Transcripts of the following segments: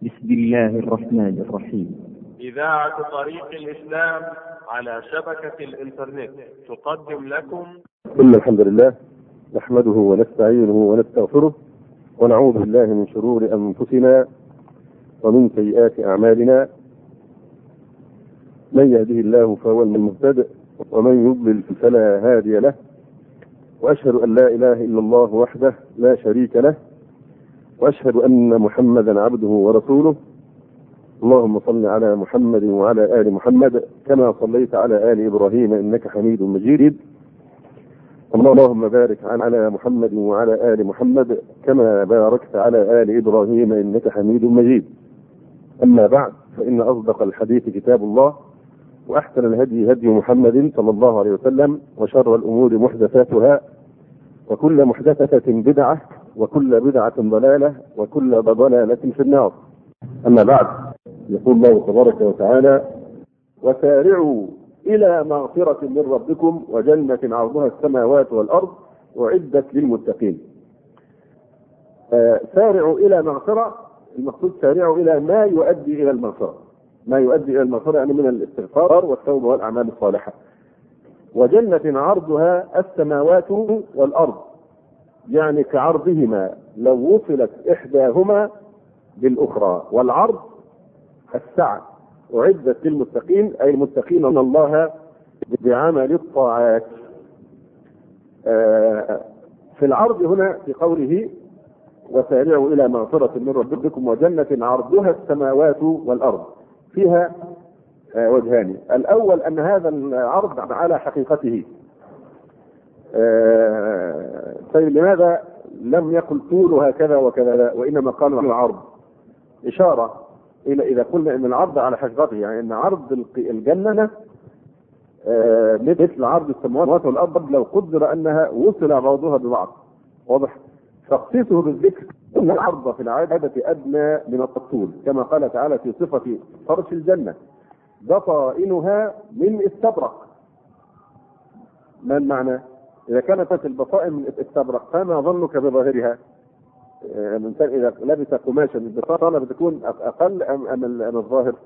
بسم الله الرحمن الرحيم. إذاعة طريق الإسلام على شبكة الإنترنت تقدم لكم إن الحمد لله نحمده ونستعينه ونستغفره ونعوذ بالله من شرور أنفسنا ومن سيئات أعمالنا. من يهده الله فهو المهتد ومن يضلل فلا هادي له، وأشهد أن لا إله إلا الله وحده لا شريك له، وأشهد أن محمدا عبده ورسوله. اللهم صل على محمد وعلى آل محمد كما صليت على آل إبراهيم إنك حميد مجيد. اللهم بارك على محمد وعلى آل محمد كما باركت على آل إبراهيم إنك حميد مجيد. أما بعد، فإن أصدق الحديث كتاب الله، وأحسن الهدي هدي محمد صلى الله عليه وسلم، وشر الأمور محدثاتها، وكل محدثة بدعة، وكل بدعة ضلالة، وكل ضلالة في النار. أما بعد، يقول الله تبارك وتعالى: وسارعوا إلى مغفرة من ربكم وجنة عرضها السماوات والأرض أعدت للمتقين. سارعوا إلى مغفرة، المقصود سارعوا إلى ما يؤدي إلى المغفرة، ما يؤدي إلى المغفرة يعني من الاستغفار والتوبة والأعمال الصالحة. وجنة عرضها السماوات والأرض، يعني كعرضهما لو وصلت إحداهما بالأخرى، والعرض السعة. أعدت للمتقين أي المتقين من الله بعمل الطاعات. في العرض هنا في قوله وسارعوا إلى مغفرة من ربكم وجنة عرضها السماوات والأرض، فيها وجهان. الأول أن هذا العرض على حقيقته. طيب لماذا لم يقل طول هكذا وكذا، وإنما قال العرض؟ إشارة إلى إذا قلنا أن العرض على حقيقته، يعني أن عرض الجنة مثل عرض السماوات والأرض لو قدر أنها وصل بعضها ببعض. واضح؟ تخصيصه بالذكر أن العرض في العادة أدنى من الطول، كما قال تعالى في صفة فرش الجنة: بطائنها من استبرق. ما المعنى؟ إذا كانت البطائن من استبرق فما ظنك بظاهرها؟ الإنسان إذا لبس قماشا البطانة بتكون أقل أم الظاهر؟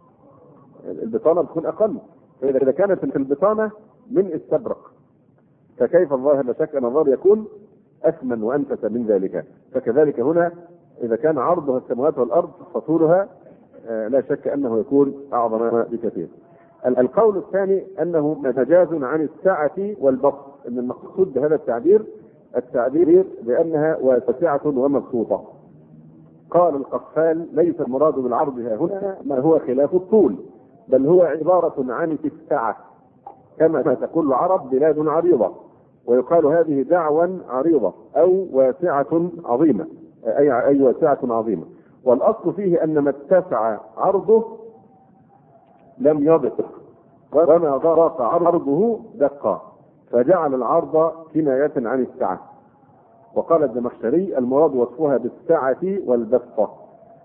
البطانة بتكون أقل. فإذا كانت البطانة من استبرق فكيف الظاهر؟ لا شك أن الظاهر يكون أثمن وأنفس من ذلك. فكذلك هنا إذا كان عرضها السماوات والأرض فطولها لا شك أنه يكون أعظم بكثير. القول الثاني أنه مجاز عن السعة والبسط، أن المقصود بهذا التعبير بأنها واسعة ومبسوطة. قال القفال: ليس المراد بالعرض هنا ما هو خلاف الطول، بل هو عبارة عن السعة، كما تقول العرب بلاد عريضة، ويقال هذه دعوى عريضة أو واسعة عظيمة، أي واسعة عظيمة. والأصل فيه أن ما اتسع عرضه لم يضق، وما ضاق عرضه دق، فجعل العرض كناية عن السعة. وقال الزمخشري: المراد وصفها بالسعة والبسطة،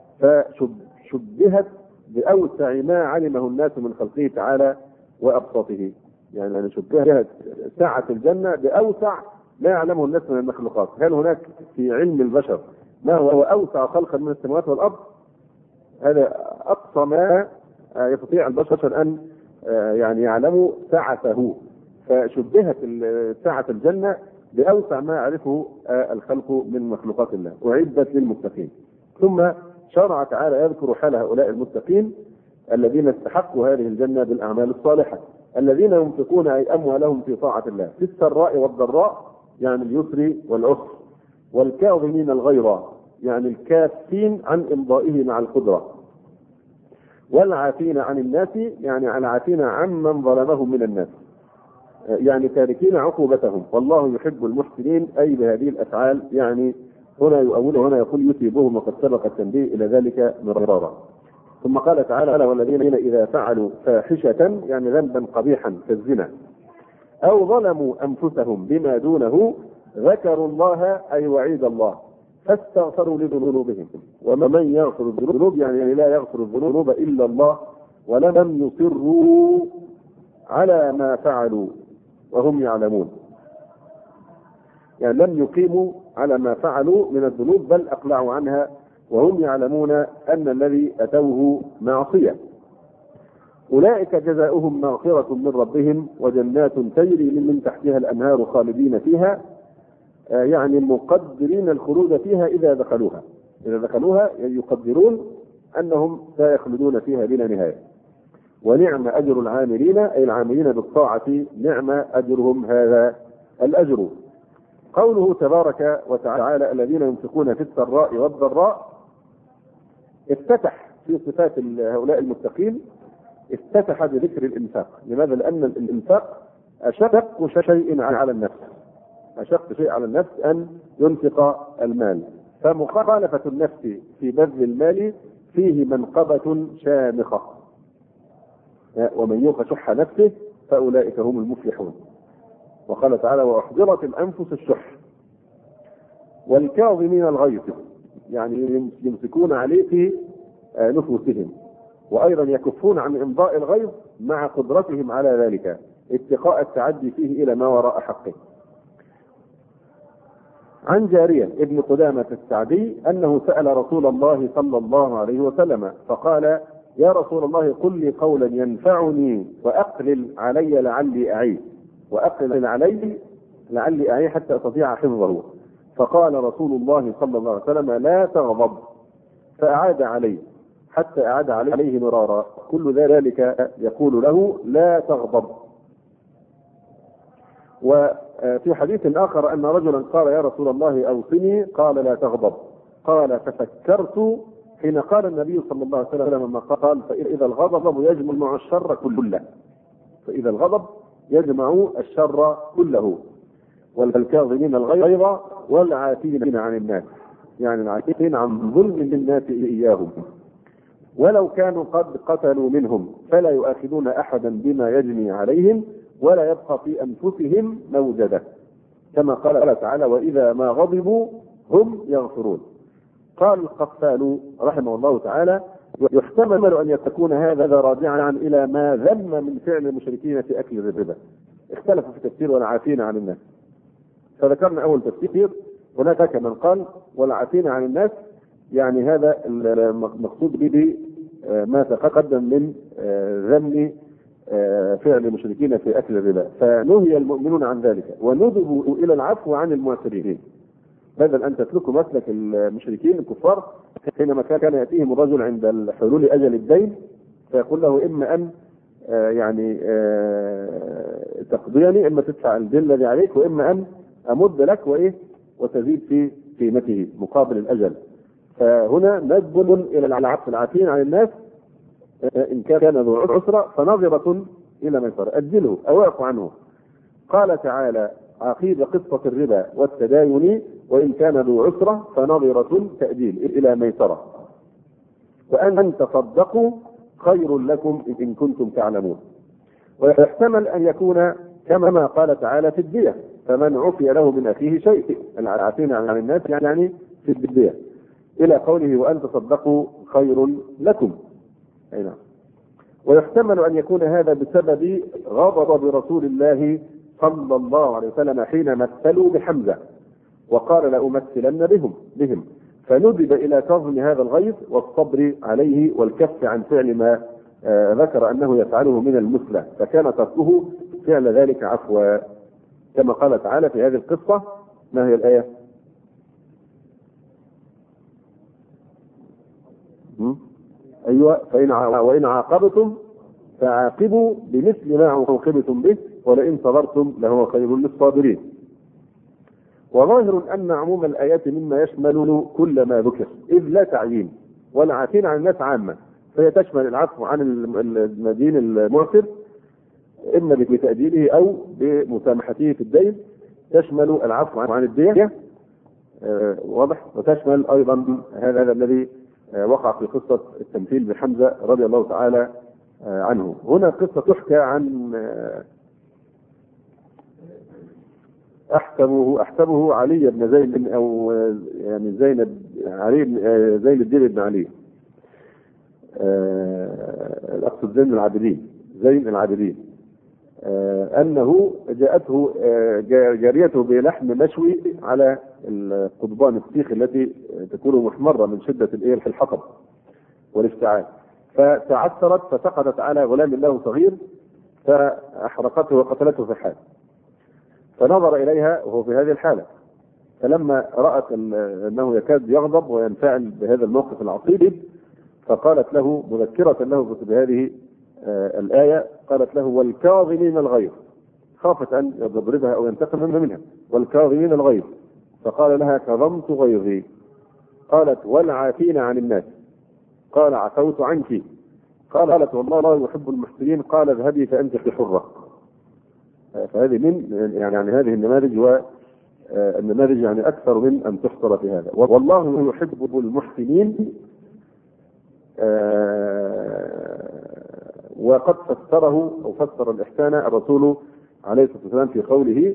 فشبهت بأوسع ما علمه الناس من خلقه تعالى وأبسطه. يعني شبهت سعة الجنة بأوسع ما يعلمه الناس من المخلوقات. هل هناك في علم البشر ما هو أوسع خلقا من السماوات والأرض؟ هذا أقصى ما يستطيع البشر أن يعني يعلموا سعته. فشبهت سعة الجنة بأوسع ما يعرفه الخلق من مخلوقات الله، وعدت للمتقين. ثم شرع تعالى يذكر حال هؤلاء المتقين الذين استحقوا هذه الجنة بالأعمال الصالحة، الذين ينفقون أي أموالهم في طاعة الله في السراء والضراء، يعني اليسر والعسر، والكاظمين الغيظ، يعني الكافين عن إمضائه مع القدرة، والعافين عن الناس، يعني العافين عمن ظلمهم من الناس، يعني تاركين عقوبتهم، والله يحب المحسنين. أي بهذه الأفعال، يعني هنا يؤوله، هنا يقول يثيبهم، وقد سبق التنبيه إلى ذلك مرارا. ثم قال تعالى: والذين إذا فعلوا فاحشة، يعني ذنبا قبيحا كالزنا، أو ظلموا أنفسهم بما دونه ذكروا الله أي وعيد الله فاستغفروا لذنوبهم. ومن يغفر الذنوب يعني لا يغفر الذنوب إلا الله، ولم يصروا على ما فعلوا وهم يعلمون، يعني لم يقيموا على ما فعلوا من الذنوب، بل أقلعوا عنها وهم يعلمون أن الذي أتوه معصية. أولئك جزاؤهم مغفرة من ربهم وجنات تجري من تحتها الأنهار خالدين فيها، يعني مقدرين الخلود فيها إذا دخلوها يقدرون أنهم سيخلدون فيها بلا نهاية. ونعم أجر العاملين، أي العاملين بالطاعة، نعم أجرهم هذا الأجر. قوله تبارك وتعالى الذين ينفقون في السراء والضراء، افتتح في صفات هؤلاء المتقين، افتتح بذكر الإنفاق. لماذا؟ لأن الإنفاق أشق شيء على النفس، أشق شيء على النفس أن ينفق المال، فمخالفة النفس في بذل المال فيه منقبة شامخة. ومن يوق شح نفسه فأولئك هم المفلحون. وقال تعالى وأحضرت الأنفس الشح. والكاظمين الغيظ، يعني يمسكون عليه في نفوسهم، وأيضا يكفون عن إمضاء الغيظ مع قدرتهم على ذلك اتقاء التعدي فيه إلى ما وراء حقه. عن جارية ابن قدامة السعدي أنه سأل رسول الله صلى الله عليه وسلم فقال يا رسول الله قل لي قولا ينفعني وأقلل علي لعلي أعي، وأقلل علي لعلي أعي حتى أستطيع حفظه. فقال رسول الله صلى الله عليه وسلم لا تغضب، فأعاد عليه حتى أعاد عليه مرارا، كل ذلك يقول له لا تغضب. وفي حديث آخر أن رجلا قال يا رسول الله أوصني، قال لا تغضب. قال ففكرت حين قال النبي صلى الله عليه وسلم ما قال فإذا الغضب يجمع الشر كله، فإذا الغضب يجمع الشر كله. والكاظمين الغيظ والعافين عن الناس، يعني العافين عن ظلم للناس إياهم. ولو كانوا قد قتلوا منهم فلا يؤاخذون أحدا بما يجني عليهم ولا يبقى في أنفسهم موجدة، كما قال تعالى وإذا ما غضبوا هم يغفرون. قال القفال رحمه الله تعالى يحتمل أن يكون هذا راجعا إلى ما ذم من فعل المشركين في أكل الربا. اختلفوا في تفسير والعافين عن الناس، فذكرنا أول تفسير. هناك من قال والعافين عن الناس يعني هذا المقصود به ما تقدم من ذم فعل المشركين في أكل الربا، فنهي المؤمنون عن ذلك وندبوا إلى العفو عن المعسرين، بدل أن تتركوا مسلك المشركين الكفار حينما كان يأتيهم الرجل عند حلول أجل الدين فيقول له إما أن يعني تقضيني، إما تدفع الدين الذي عليك، وإما أن أمد لك وتزيد في قيمته مقابل الأجل. فهنا ندب إلى العفو العافين عن الناس إن كان ذو عسرة فنظرة إلى ميسرة، أجله أو اعفو عنه. قال تعالى عقيب قصة الربا والتداين وإن كان ذو عسرة فنظرة تأجيل إلى ميسرة، وأن تصدقوا خير لكم إن كنتم تعلمون. ويحتمل أن يكون كما قال تعالى في الدية فمن عفي له من أخيه شيء، العافين عن الناس يعني في الدية، إلى قوله وأن تصدقوا خير لكم. أي نعم. ويحتمل أن يكون هذا بسبب غضب رسول الله صلى الله عليه وسلم حين مثلوا بحمزة وقال لأمثلن بهم، فندب إلى كظم هذا الغيظ والصبر عليه والكف عن فعل ما ذكر أنه يفعله من المثلى، فكان تركه فعل ذلك عفوا، كما قال تعالى في هذه القصة. ما هي الآية؟ أيوة وإن عاقبتم فعاقبوا بمثل ما عوقبتم به ولئن صبرتم لهو خير للصابرين. وظاهر أن عموم الآيات مما يشمل كل ما ذكر إذ لا تعيين، والعافين عن الناس عامة، فهي تشمل العفو عن المدين المعسر إما بتأجيله أو بمسامحته في الدين، تشمل العفو عن الدية واضح، وتشمل أيضا هذا الذي وقع في قصة التمثيل بحمزة رضي الله تعالى عنه. هنا قصة تحكى عن أحسبه علي بن زين أو يعني زين الدين بن علي، الأقصد زين العابدين، أنه جاءته جاريته بلحم مشوي على القضبان السيخ التي تكون محمرة من شدة الحطب والاشتعال، فتعثرت فسقطت على غلام له صغير فأحرقته وقتلته في الحال. فنظر إليها وهو في هذه الحالة، فلما رأت أنه يكاد يغضب وينفعل بهذا الموقف العصيب فقالت له مذكرة له بهذه الآية، قالت له والكاظمين الغيظ، خافت أن يضربها أو ينتقم منها، والكاظمين الغيظ، فقال لها كظمت غيظي. قالت والعافين عن الناس، قال عفوت عنك. قالت والله لا يحب المحسنين، قال اذهبي فأنت حرة. فهذه من يعني هذه النماذج، والنماذج يعني أكثر من أن تحصر في هذا. والله يحب المحسنين، وقد فسره أو فسر الإحسان الرسول عليه الصلاة والسلام في قوله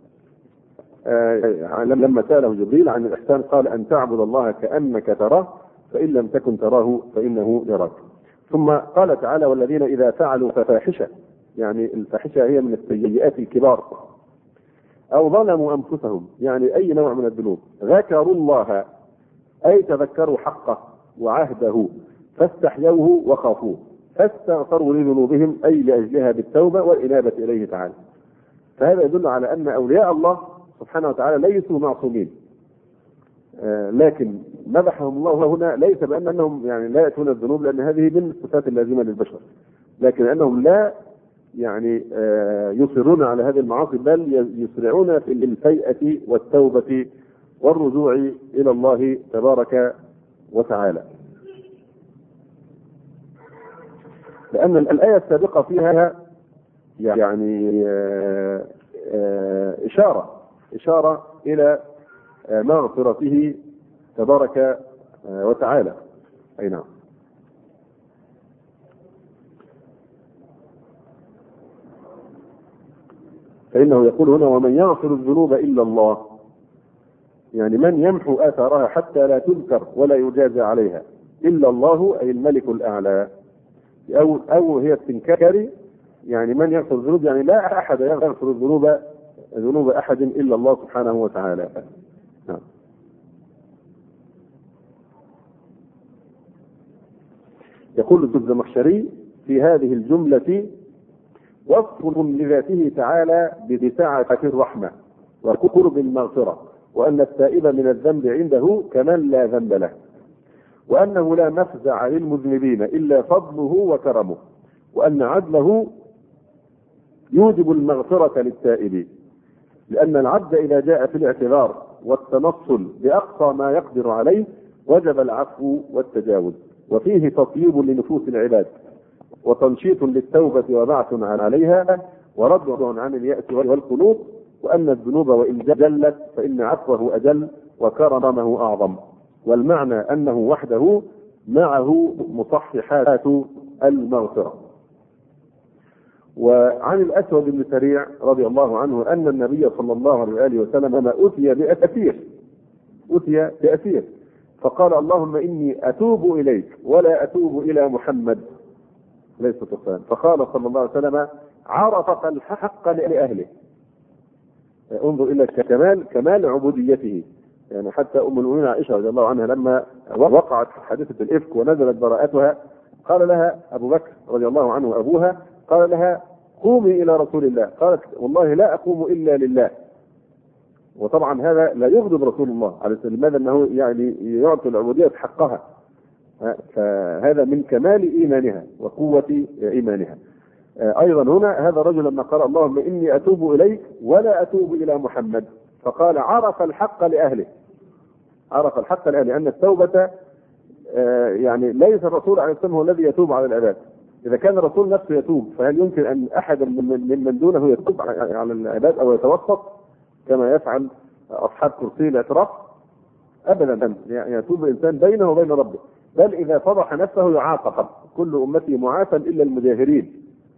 لما سأله جبريل عن الإحسان قال أن تعبد الله كأنك تراه فإن لم تكن تراه فإنه يراك. ثم قال تعالى والذين إذا فعلوا ففاحشة، يعني الفاحشة هي من السيئات الكبار، أو ظلموا أنفسهم، يعني أي نوع من الذنوب، ذكروا الله أي تذكروا حقه وعهده فاستحيوه وخافوه فاستغفروا لذنوبهم أي لأجلها بالتوبة والإنابة إليه تعالى. فهذا يدل على أن أولياء الله سبحانه وتعالى ليسوا معصومين، لكن مدحهم الله هنا ليس بأنهم يعني لا يأتون الذنوب، لأن هذه من الصفات اللازمة للبشر، لكن أنهم لا يعني يصرون على هذه المعاصي، بل يسرعون في الفيئة والتوبة والرجوع إلى الله تبارك وتعالى. لأن الآية السابقة فيها يعني إشارة إلى مغفرته تبارك وتعالى. أي نعم. فإنه يقول هنا ومن يغفر الذنوب إلا الله، يعني من يمحو آثارها حتى لا تذكر ولا يجازى عليها إلا الله، أي الملك الأعلى، أو هي استنكاري، يعني من يغفر الذنوب يعني لا أحد يغفر ذنوب أحد إلا الله سبحانه وتعالى. نعم. يقول الزمخشري في هذه الجملة وصف لذاته تعالى بسعة الرحمة وقرب المغفرة، وأن التائب من الذنب عنده كمن لا ذنب له، وأنه لا مفزع للمذنبين إلا فضله وكرمه، وأن عدله يوجب المغفرة للتائب، لأن العبد إذا جاء في الاعتذار والتنصل بأقصى ما يقدر عليه وجب العفو والتجاوز، وفيه تطيب لنفوس العباد وتنشيط للتوبة وبعث عليها ورد عن اليأس والقنوط، وأن الذنوب وإن جلت فإن عفوه أجل وكرمه أعظم، والمعنى أنه وحده معه مصححات المغفرة. وعن الأسود بن سريع رضي الله عنه أن النبي صلى الله عليه وآله وسلم أتي بأسير فقال اللهم إني أتوب إليك ولا أتوب إلى محمد عليه الصلاة والسلام، فقال صلى الله عليه وسلم عرف الحق لأهله. انظر إلى كمال عبوديته، يعني حتى أم المؤمنين عائشة رضي الله عنها لما وقعت حادثة الإفك ونزلت براءتها قال لها أبو بكر رضي الله عنه وأبوها قال لها قومي إلى رسول الله، قالت والله لا أقوم إلا لله. وطبعا هذا لا يغضب رسول الله عليه الصلاة والسلام، أنه يعني يعطي العبودية حقها، فهذا من كمال إيمانها وقوة إيمانها. أيضا هنا هذا الرجل لما قال اللهم إني أتوب إليك ولا أتوب إلى محمد، فقال عرف الحق لأهله، أن التوبة يعني ليس الرسول عليه الصلاة والسلام هو الذي يتوب على العباد. إذا كان الرسول نفسه يتوب فهل يمكن أن أحد من دونه يتوب على العباد أو يتوسط كما يفعل أصحاب كرسي الاعتراف؟ أبدا، يتوب الإنسان بينه وبين ربه، بل إذا فضح نفسه يعاقب. كل أمتي معافى إلا المجاهرين،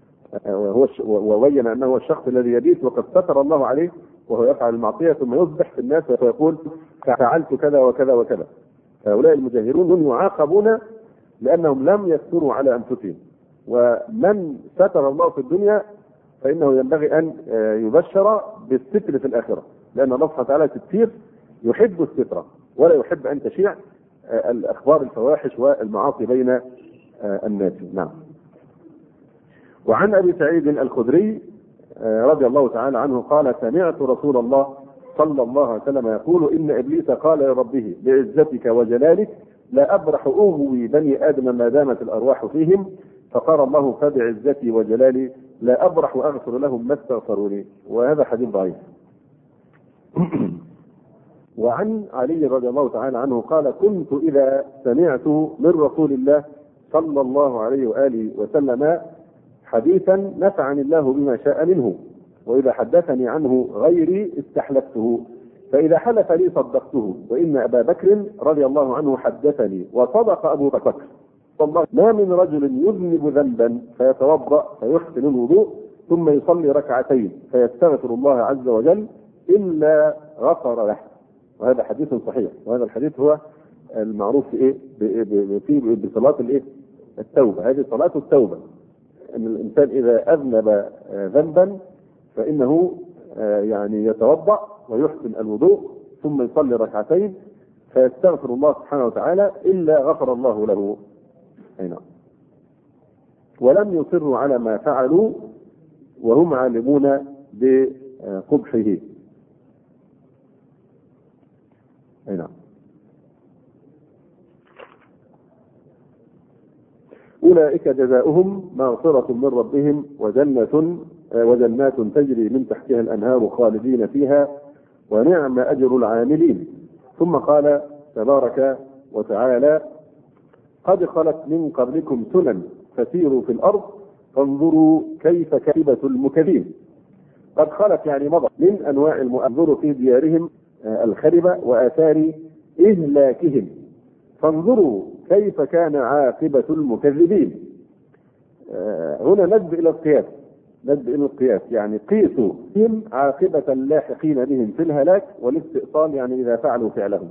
وبين أنه الشخص الذي يبيت وقد ستر الله عليه وهو يفعل المعصية ثم يصبح في الناس ويقول فعلت كذا وكذا وكذا. هؤلاء المجاهرون يعاقبون لأنهم لم يستروا على أنفسهم، ومن ستر الله في الدنيا فإنه ينبغي أن يبشر بالستر في الآخرة، لأن الله سبحانه وتعالى ستير يحب السترة ولا يحب أن تشيع الأخبار الفواحش والمعاصي بين الناس. نعم. وعن أبي سعيد الخدري رضي الله تعالى عنه قال سمعت رسول الله صلى الله عليه وسلم يقول إن إبليس قال لربه بعزتك وجلالك لا أبرح أغوي بني آدم ما دامت الأرواح فيهم، فقال الله فبعزتي وجلالي لا أبرح أغفر لهم ما استغفروني. وهذا حديث ضعيف. وعن علي رضي الله تعالى عنه قال كنت إذا سمعت من رسول الله صلى الله عليه وآله وسلم حديثا نفعني الله بما شاء منه، وإذا حدثني عنه غيري استحلفته، فإذا حلف لي صدقته، وإن أبا بكر رضي الله عنه حدثني وصدق أبو بكر. والله ما من رجل يذنب ذنبا فيتوضأ فيحسن الوضوء ثم يصلي ركعتين فيستغفر الله عز وجل إلا غفر له. وهذا حديث صحيح. وهذا الحديث هو المعروف في بصلاة التوبة. هذه صلاة التوبة، أن الإنسان إذا أذنب ذنبا فإنه يعني يتوضأ ويحسن الوضوء ثم يصلي ركعتين فيستغفر الله سبحانه وتعالى إلا غفر الله له. هنا. ولم يصروا على ما فعلوا وهم عالمون بقبحه. هنا. أولئك جزاؤهم مغفرة من ربهم وجنات تجري من تحتها الأنهار خالدين فيها ونعم أجر العاملين. ثم قال تبارك وتعالى قد خلت من قبلكم سنن فسيروا في الأرض فانظروا كيف كذبة المكذبين. قد خلت يعني مضى من أنواع المؤذر في ديارهم الخربة وآثار إهلاكهم، فانظروا كيف كان عاقبة المكذبين. هنا ندب إلى القياس، يعني قيسوا بهم عاقبة اللاحقين بهم في الهلاك، والاستئصال يعني إذا فعلوا فعلهم.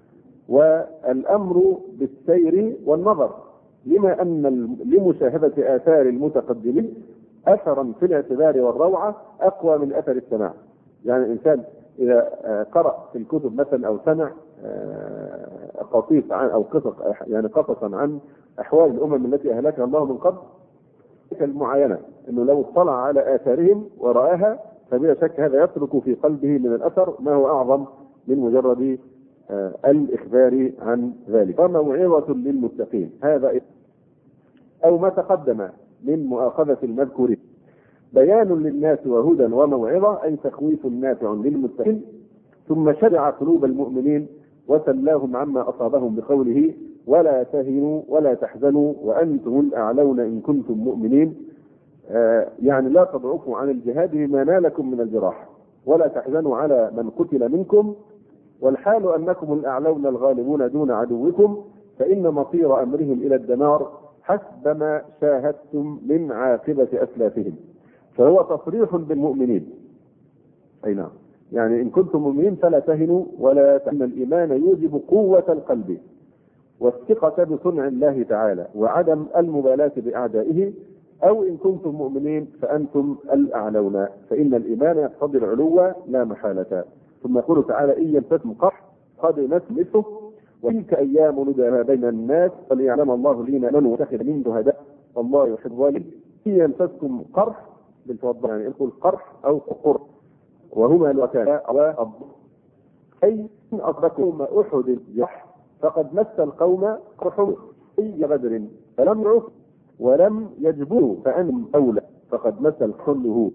والأمر بالسير والنظر لما أن لمشاهدة آثار المتقدمين أثرا في الاعتبار والروعة أقوى من أثر السماع. يعني الإنسان إذا قرأ في الكتب مثلا أو سمع قصيص عن أو قصصا عن أحوال الأمم التي أهلكها الله من قبل، المعاينة أنه لو اطلع على آثارهم ورآها فبلا شك هذا يترك في قلبه من الأثر ما هو أعظم من مجرد الإخبار عن ذلك. فموعظة للمتقين هذا أو ما تقدم من مؤاخذة المذكورين بيان للناس وهدى وموعظة أي تخويف نافع للمتقين. ثم شرع قلوب المؤمنين وسلاهم عما أصابهم بقوله ولا تهنوا ولا تحزنوا وأنتم الأعلون إن كنتم مؤمنين. يعني لا تضعفوا عن الجهاد بما نالكم من الجراح ولا تحزنوا على من قتل منكم والحال أنكم الأعلون الغالبون دون عدوكم فإن مصير أمرهم إلى الدمار حسب ما شاهدتم من عاقبة أسلافهم. فهو تصريح بالمؤمنين. أي نعم، يعني إن كنتم مؤمنين فلا تهنوا ولا تهنوا. الإيمان يوجب قوة القلب والثقة بصنع الله تعالى وعدم المبالاة بأعدائه. أو إن كنتم مؤمنين فأنتم الأعلون، فإن الإيمان يقتضي العلو لا محالة. ثم يقول تعالى إن يمسسكم قرح قد مس مثله وتلك أيام نداها بين الناس فليعلم الله الذين آمنوا واتخذ من شهداء والله يحب الظالمين. إن يمسسكم قرح بالتوضع يعني يقول قرح أو قر وهما الوكان أي إن أصدقهم أحد جح فقد مس القوم قرح أي بدر فلم يعف ولم يجبوا فأنتم أولى فقد مس الكله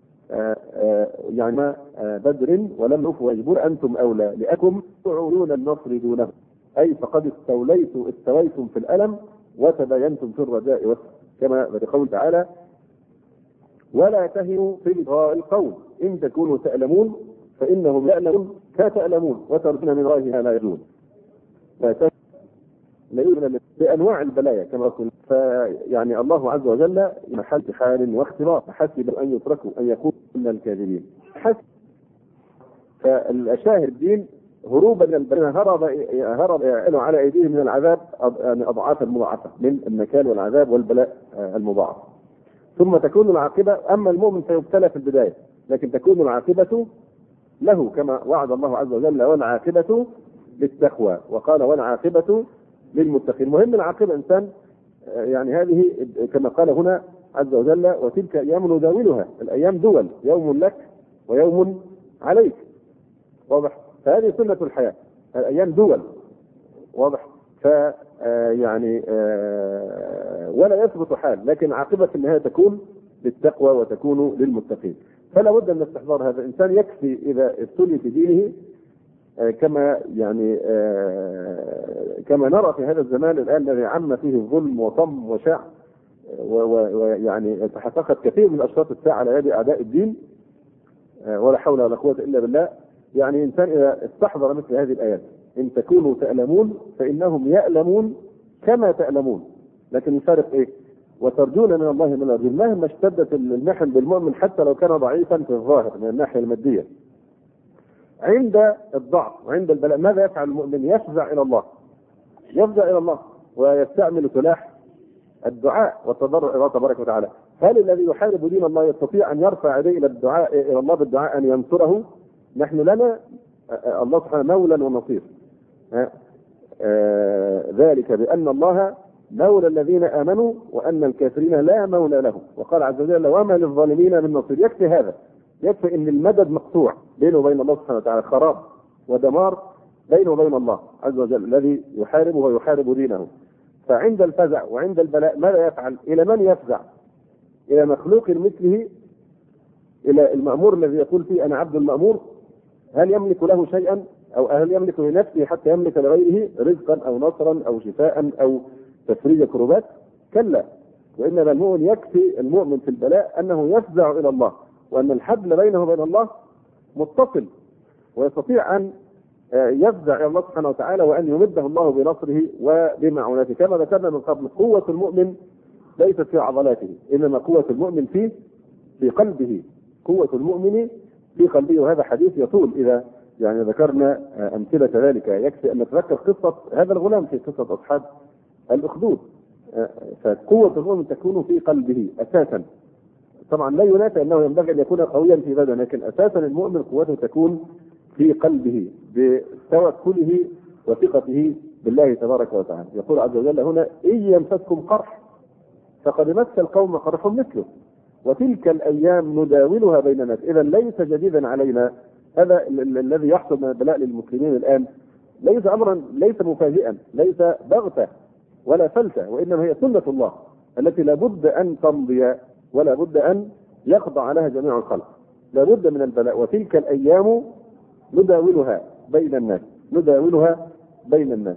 يعني بدر ولم يعف ويجبوا أنتم أولى لأنكم تعولون النصر دونه أي فقد استويتم في الألم وتباينتم في الرجاء كما بقول تعالى ولا تهنوا في ابتغاء القوم إن تكونوا تألمون فإنهم يألمون كتألمون وترجون من غيرها لا يجون. بأنواع البلايا كما قلنا. فيعني الله عز وجل محل حال واختبار حسب أن يتركوا أن يكونوا من الكاذبين. فالشاهد الدين هروبا من البلايا هرب على أيديهم من العذاب أضعافا مضاعفة من النكال والعذاب والبلاء المضاعف. ثم تكون العاقبة أما المؤمن فيبتلى في البداية لكن تكون العاقبة له كما وعد الله عز وجل: والعاقبة للتقوى، وقال: والعاقبة للمتقين. مهم العاقبة إنسان يعني هذه كما قال هنا عز وجل: وتلك أيام نداولها. الأيام دول، يوم لك ويوم عليك، واضح؟ فهذه سنة الحياة، الأيام دول، واضح؟ يعني ولا يثبت حال، لكن عاقبة النهاية تكون للتقوى وتكون للمتقين. فلا بد من استحضار هذا. الإنسان يكفي إذا ابتلي في دينه كما يعني كما نرى في هذا الزمان الآن الذي عم فيه الظلم وطم وشاع، ويعني تحققت كثير من أشراط الساعة على يد أعداء الدين، ولا حول ولا قوة إلا بالله. يعني إنسان إذا استحضر مثل هذه الآيات: إن تكونوا تألمون فإنهم يألمون كما تألمون، لكن الفارق إيه؟ وترجون من الله من الأرض. مهما اشتدت المحن بالمؤمن حتى لو كان ضعيفا في الظاهر من الناحية المادية، عند الضعف وعند البلاء ماذا يفعل المؤمن؟ يفزع إلى الله، يفزع إلى الله ويستعمل سلاح الدعاء والتضرع إلى الله تبارك وتعالى. هل الذي يحارب دين الله يستطيع أن يرفع يديه إلى الدعاء إلى الله بالدعاء أن ينصره؟ نحن لنا الله سبحانه مولى ونصير. ذلك بأن الله مولى الذين آمنوا وأن الكافرين لا مولى لهم. وقال عز وجل: وما للظالمين من نصير. يكفي هذا، يكفي ان المدد مقطوع بينه وبين الله سبحانه وتعالى، خراب ودمار بينه وبين الله عز وجل الذي يحاربه ويحارب دينه. فعند الفزع وعند البلاء ماذا يفعل؟ الى من يفزع؟ الى مخلوق مثله، الى المأمور الذي يقول فيه: انا عبد المأمور. هل يملك له شيئا؟ او هل يملك لنفسه حتى يملك لغيره رزقا او نصرا او شفاء او تفريج كروبات؟ كلا، وانما المؤمن يكفي المؤمن في البلاء انه يفزع الى الله، وأن الحبل بينه وبين الله متصل، ويستطيع أن يفزع إلى الله سبحانه وتعالى وأن يمده الله بنصره وبمعونته. كما ذكرنا من قبل: قوة المؤمن ليست في عضلاته، إنما قوة المؤمن في قلبه. قوة المؤمن في قلبه. وهذا حديث يطول إذا يعني ذكرنا أمثلة ذلك. يكفي أن نتذكر قصة هذا الغلام في قصة أصحاب الأخدود. فقوة المؤمن تكون في قلبه أساسا. طبعا لا ينافي انه ينبغي ان يكون قويا في بدنه، لكن اساسا المؤمن قوته تكون في قلبه بتوكله وثقته بالله تبارك وتعالى. يقول عز وجل هنا: ان يمسسكم قرح فقد مس القوم قرح مثله وتلك الايام نداولها بين الناس. اذا ليس جديدا علينا هذا الذي يحصل من البلاء للمسلمين الان، ليس امرا، ليس مفاجئا، ليس بغته ولا فلته، وانما هي سنه الله التي لابد ان تمضي ولا بد أن يخضع لها جميع الخلق. لا بد من البلاء. وتلك الأيام نداولها بين الناس، نداولها بين الناس.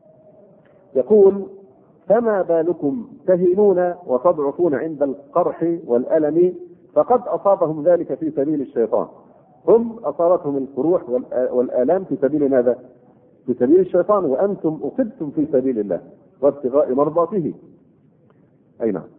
يقول: فما بالكم تهينون وتضعفون عند القرح والألم فقد أصابهم ذلك في سبيل الشيطان. هم أصابتهم القروح والآلام في سبيل ماذا؟ في سبيل الشيطان، وأنتم أصبتم في سبيل الله وابتغاء مرضاته. أي نعم.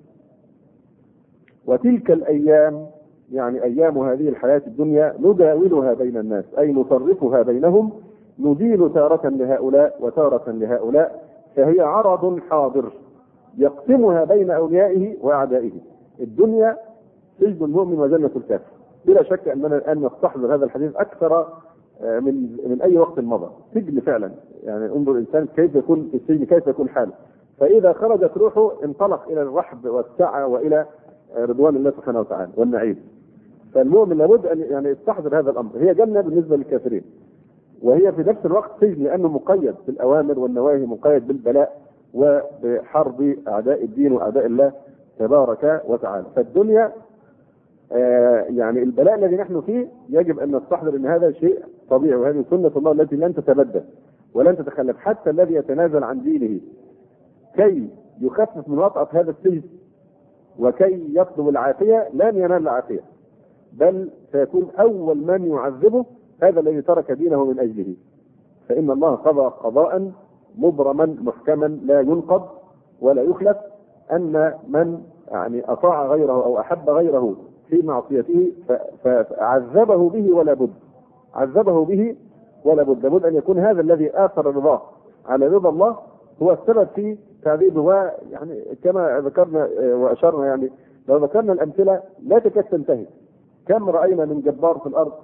وتلك الأيام يعني أيام هذه الحياة الدنيا نداولها بين الناس، أي نصرفها بينهم، ندين تارة لهؤلاء وتارة لهؤلاء، فهي عرض حاضر يقسمها بين أوليائه وأعدائه. الدنيا سجن المؤمن وجنة الكافر. بلا شك أننا الآن نستحضر هذا الحديث أكثر من أي وقت مضى. سجن فعلا، يعني انظر الإنسان كيف يكون في السجن، كيف يكون حاله. فإذا خرجت روحه انطلق إلى الرحب والسعة وإلى رضوان الله سبحانه وتعالى والنعيم. فالمؤمن لابد ان يعني يستحضر هذا الامر. هي جنه بالنسبه للكافرين، وهي في نفس الوقت سجن، لانه مقيد بالاوامر والنواهي، مقيد بالبلاء وبحرب اعداء الدين واعداء الله تبارك وتعالى. فالدنيا يعني البلاء الذي نحن فيه يجب ان نستحضر ان هذا شيء طبيعي، وهذه سنه الله التي لن تتبدل ولن تتخلف. حتى الذي يتنازل عن دينه كي يخفف من وطأة هذا السجن وكي يطلب العافية لن ينال العافية، بل سيكون أول من يعذبه هذا الذي ترك دينه من أجله. فإن الله قضى قضاء مبرما محكما لا ينقض ولا يخلف، أن من يعني أطاع غيره أو أحب غيره في معصيته فعذبه به ولا بد، عذبه به ولا بد. لابد أن يكون هذا الذي آثر رضاه على رضا الله هو السبب في تعذيبه. ويعني كما ذكرنا وأشرنا، يعني لو ذكرنا الأمثلة لا تكاد تنتهي. كم رأينا من جبار في الأرض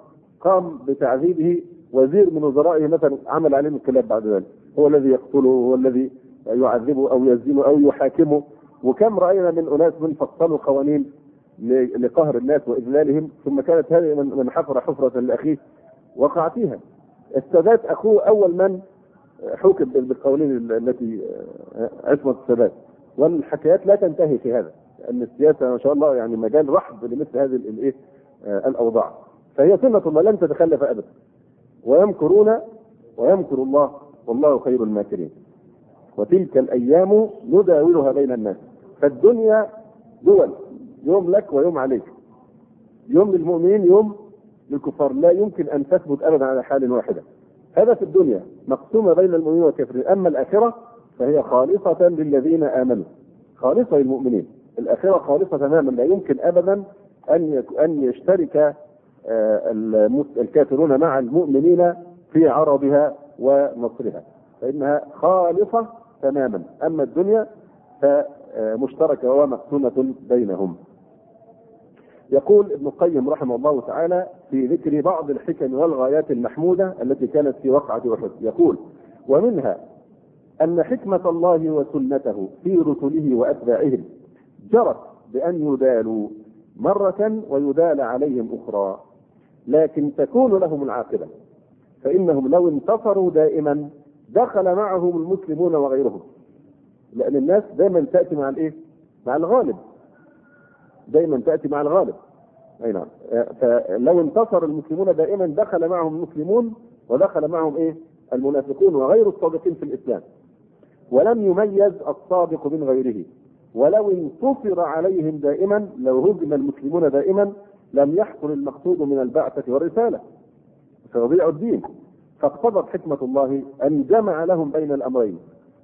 قام بتعذيبه وزير من وزرائه مثلا عمل عليه الكلاب بعد ذلك، هو الذي يقتله، هو الذي يعذبه او يزينه او يحاكمه. وكم راينا من اناس من فصلوا قوانين لقهر الناس واذلالهم، ثم كانت هذه من حفر حفره لاخيه وقع فيها. السادات اخوه اول من حوكم بالقوانين التي عصمت السادات، والحكايات لا تنتهي في هذا، لان السياسه ما شاء الله يعني مجال رحب لمثل هذه الايه الاوضاع. فهي سنه الله لن تتخلف ابدا. ويمكرون ويمكر الله والله خير الماكرين. وتلك الايام نداولها بين الناس. فالدنيا دول، يوم لك ويوم عليك، يوم للمؤمنين يوم للكفار، لا يمكن ان تثبت ابدا على حال واحده. هذا في الدنيا مقسومه بين المؤمنين والكافرين. اما الاخره فهي خالصه للذين امنوا، خالصه للمؤمنين. الاخره خالصه تماما، لا يمكن ابدا ان يشترك الكافرون مع المؤمنين في عرضها ونصرها، فانها خالصه تماما. اما الدنيا فمشتركه ومقسومه بينهم. يقول ابن القيم رحمه الله تعالى في ذكر بعض الحكم والغايات المحمودة التي كانت في وقعة أحد، يقول: ومنها أن حكمة الله وسنته في رسله وأتباعهم جرت بأن يدالوا مرة ويدال عليهم أخرى، لكن تكون لهم العاقبة، فإنهم لو انتصروا دائما دخل معهم المسلمون وغيرهم. لأن الناس دائما تأتي مع الإيه؟ مع الغالب، دائما تأتي مع الغالب. أي نعم. فلو انتصر المسلمون دائما دخل معهم المسلمون ودخل معهم إيه؟ المنافقون وغير الصادقين في الإسلام، ولم يميز الصادق من غيره. ولو انتصر عليهم دائما، لو هزم المسلمون دائما، لم يحصل المقصود من البعثة والرسالة، فيضيع الدين. فاقتضت حكمة الله أن جمع لهم بين الأمرين،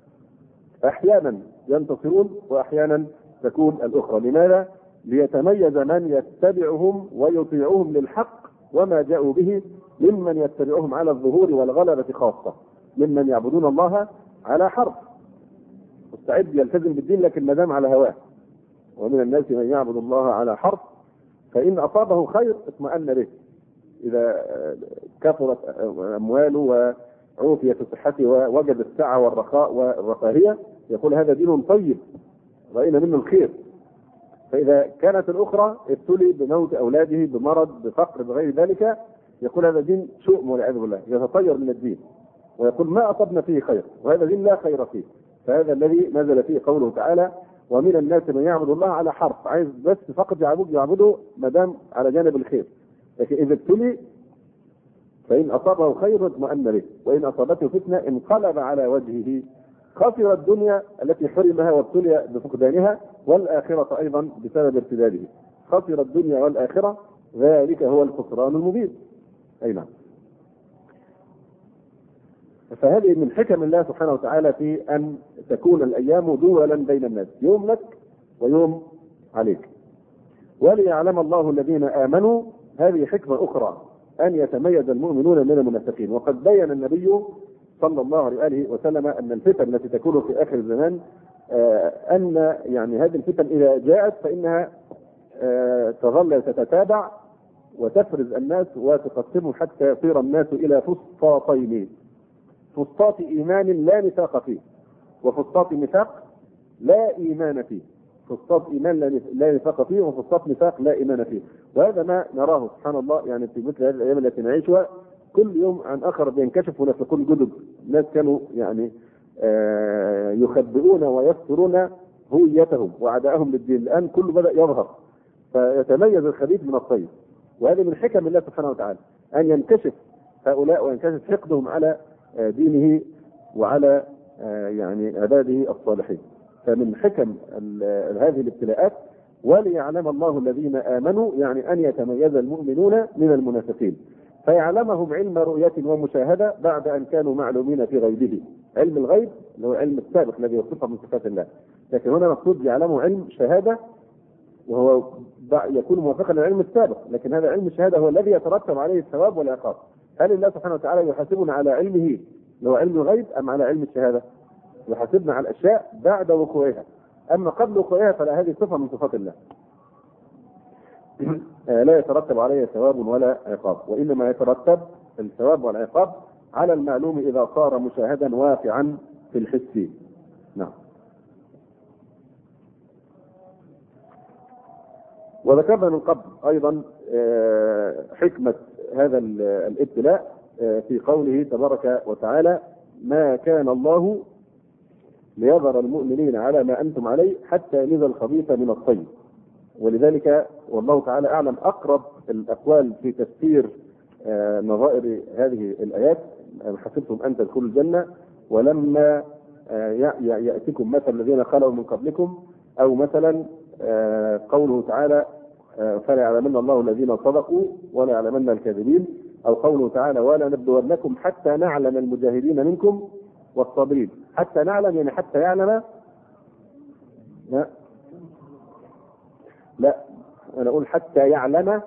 أحيانا ينتصرون وأحيانا تكون الأخرى. لماذا؟ ليتميز من يتبعهم ويطيعهم للحق وما جاءوا به ممن يتبعهم على الظهور والغلبة خاصة، ممن يعبدون الله على حرف مستعد يلتزم بالدين لكن ما دام على هواه. ومن الناس من يعبد الله على حرف فإن أصابه خير اطمأن به، إذا كثرت أمواله وعوفيت صحته ووجد السعة والرخاء والرفاهية يقول هذا دين طيب رأينا منه الخير. فإذا كانت الأخرى ابتلي بموت أولاده بمرض بفقر بغير ذلك يقول هذا دين شؤم والعياذ بالله، يتطير من الدين ويقول ما أصبنا فيه خير، وهذا دين لا خير فيه. فهذا الذي نزل فيه قوله تعالى: ومن الناس من يعبد الله على حرف، عايز بس فقط يعبده ما دام على جانب الخير. لكن إذا ابتلي فإن أصابه خير اطمأن به، وإن أصابته فتنة انقلب على وجهه، خسر الدنيا التي حرمها وابتلي بفقدانها، والآخرة أيضا بسبب ارتداده. خسر الدنيا والآخرة، ذلك هو الخسران المبين. أي نعم. فهذه من حكم الله سبحانه وتعالى في أن تكون الأيام دولا بين الناس، يوم لك ويوم عليك. وليعلم الله الذين آمنوا، هذه حكمة أخرى، أن يتميز المؤمنون من المنافقين. وقد بين النبي صلى الله عليه وسلم أن الفتن التي تكون في آخر الزمان أن يعني هذه الفتن إذا جاءت فإنها تظل تتتابع وتفرز الناس وتقسمهم حتى يصير الناس إلى فسطاطين: فسطاط إيمان لا نفاق فيه، وفسطاط نفاق لا إيمان فيه. فسطاط إيمان لا نفاق فيه، وفسطاط نفاق لا إيمان فيه. وهذا ما نراه سبحان الله يعني في مثل هذه الأيام التي نعيشها، كل يوم عن آخر بينكشف منافقون جدد. الناس كانوا يعني يخبئون ويسترون هويتهم وعداءهم للدين، الآن كله بدأ يظهر، فيتميز الخبيث من الطيب. وهذه من حكم الله سبحانه وتعالى أن ينكشف هؤلاء وينكشف حقدهم على دينه وعلى يعني عباده الصالحين. فمن حكم هذه الابتلاءات وليعلم الله الذين آمنوا، يعني أن يتميز المؤمنون من المنافقين، فيعلمهم علم رؤية ومشاهدة بعد أن كانوا معلومين في غيبه. علم الغيب اللي هو علم السابق الذي يصفه من صفات الله، لكن هنا مقصود يعلمه علم شهادة وهو يكون موافقا للعلم السابق، لكن هذا علم الشهادة هو الذي يترتب عليه الثواب والعقاب. هل الله سبحانه وتعالى يحاسبنا على علمه اللي هو علم الغيب أم على علم الشهادة؟ يحاسبنا على الأشياء بعد وقوعها، أما قبل وقوعها فلا، هذه صفة من صفات الله. لا يترتب عليه ثواب ولا عقاب، وإنما يترتب الثواب والعقاب على المعلوم إذا صار مشاهدا واقعا في الحس. نعم. وذكرنا من قبل أيضا حكمة هذا الابتلاء في قوله تبارك وتعالى: ما كان الله ليذر المؤمنين على ما أنتم عليه حتى يميز الخبيث من الطيب. ولذلك والله تعالى أعلم أقرب الأقوال في تفسير نظائر هذه الآيات: حسبتم أن تدخلوا الجنة ولما يأتكم مثل الذين خلوا من قبلكم، أو مثلا قوله تعالى: فلا يعلمن الله الذين صدقوا ولا يعلمن الكاذبين، أو قوله تعالى: ولا نبلونكم حتى نعلم المجاهدين منكم والصابرين. حتى نعلم يعني حتى يعلم، لا أنا أقول حتى يعلم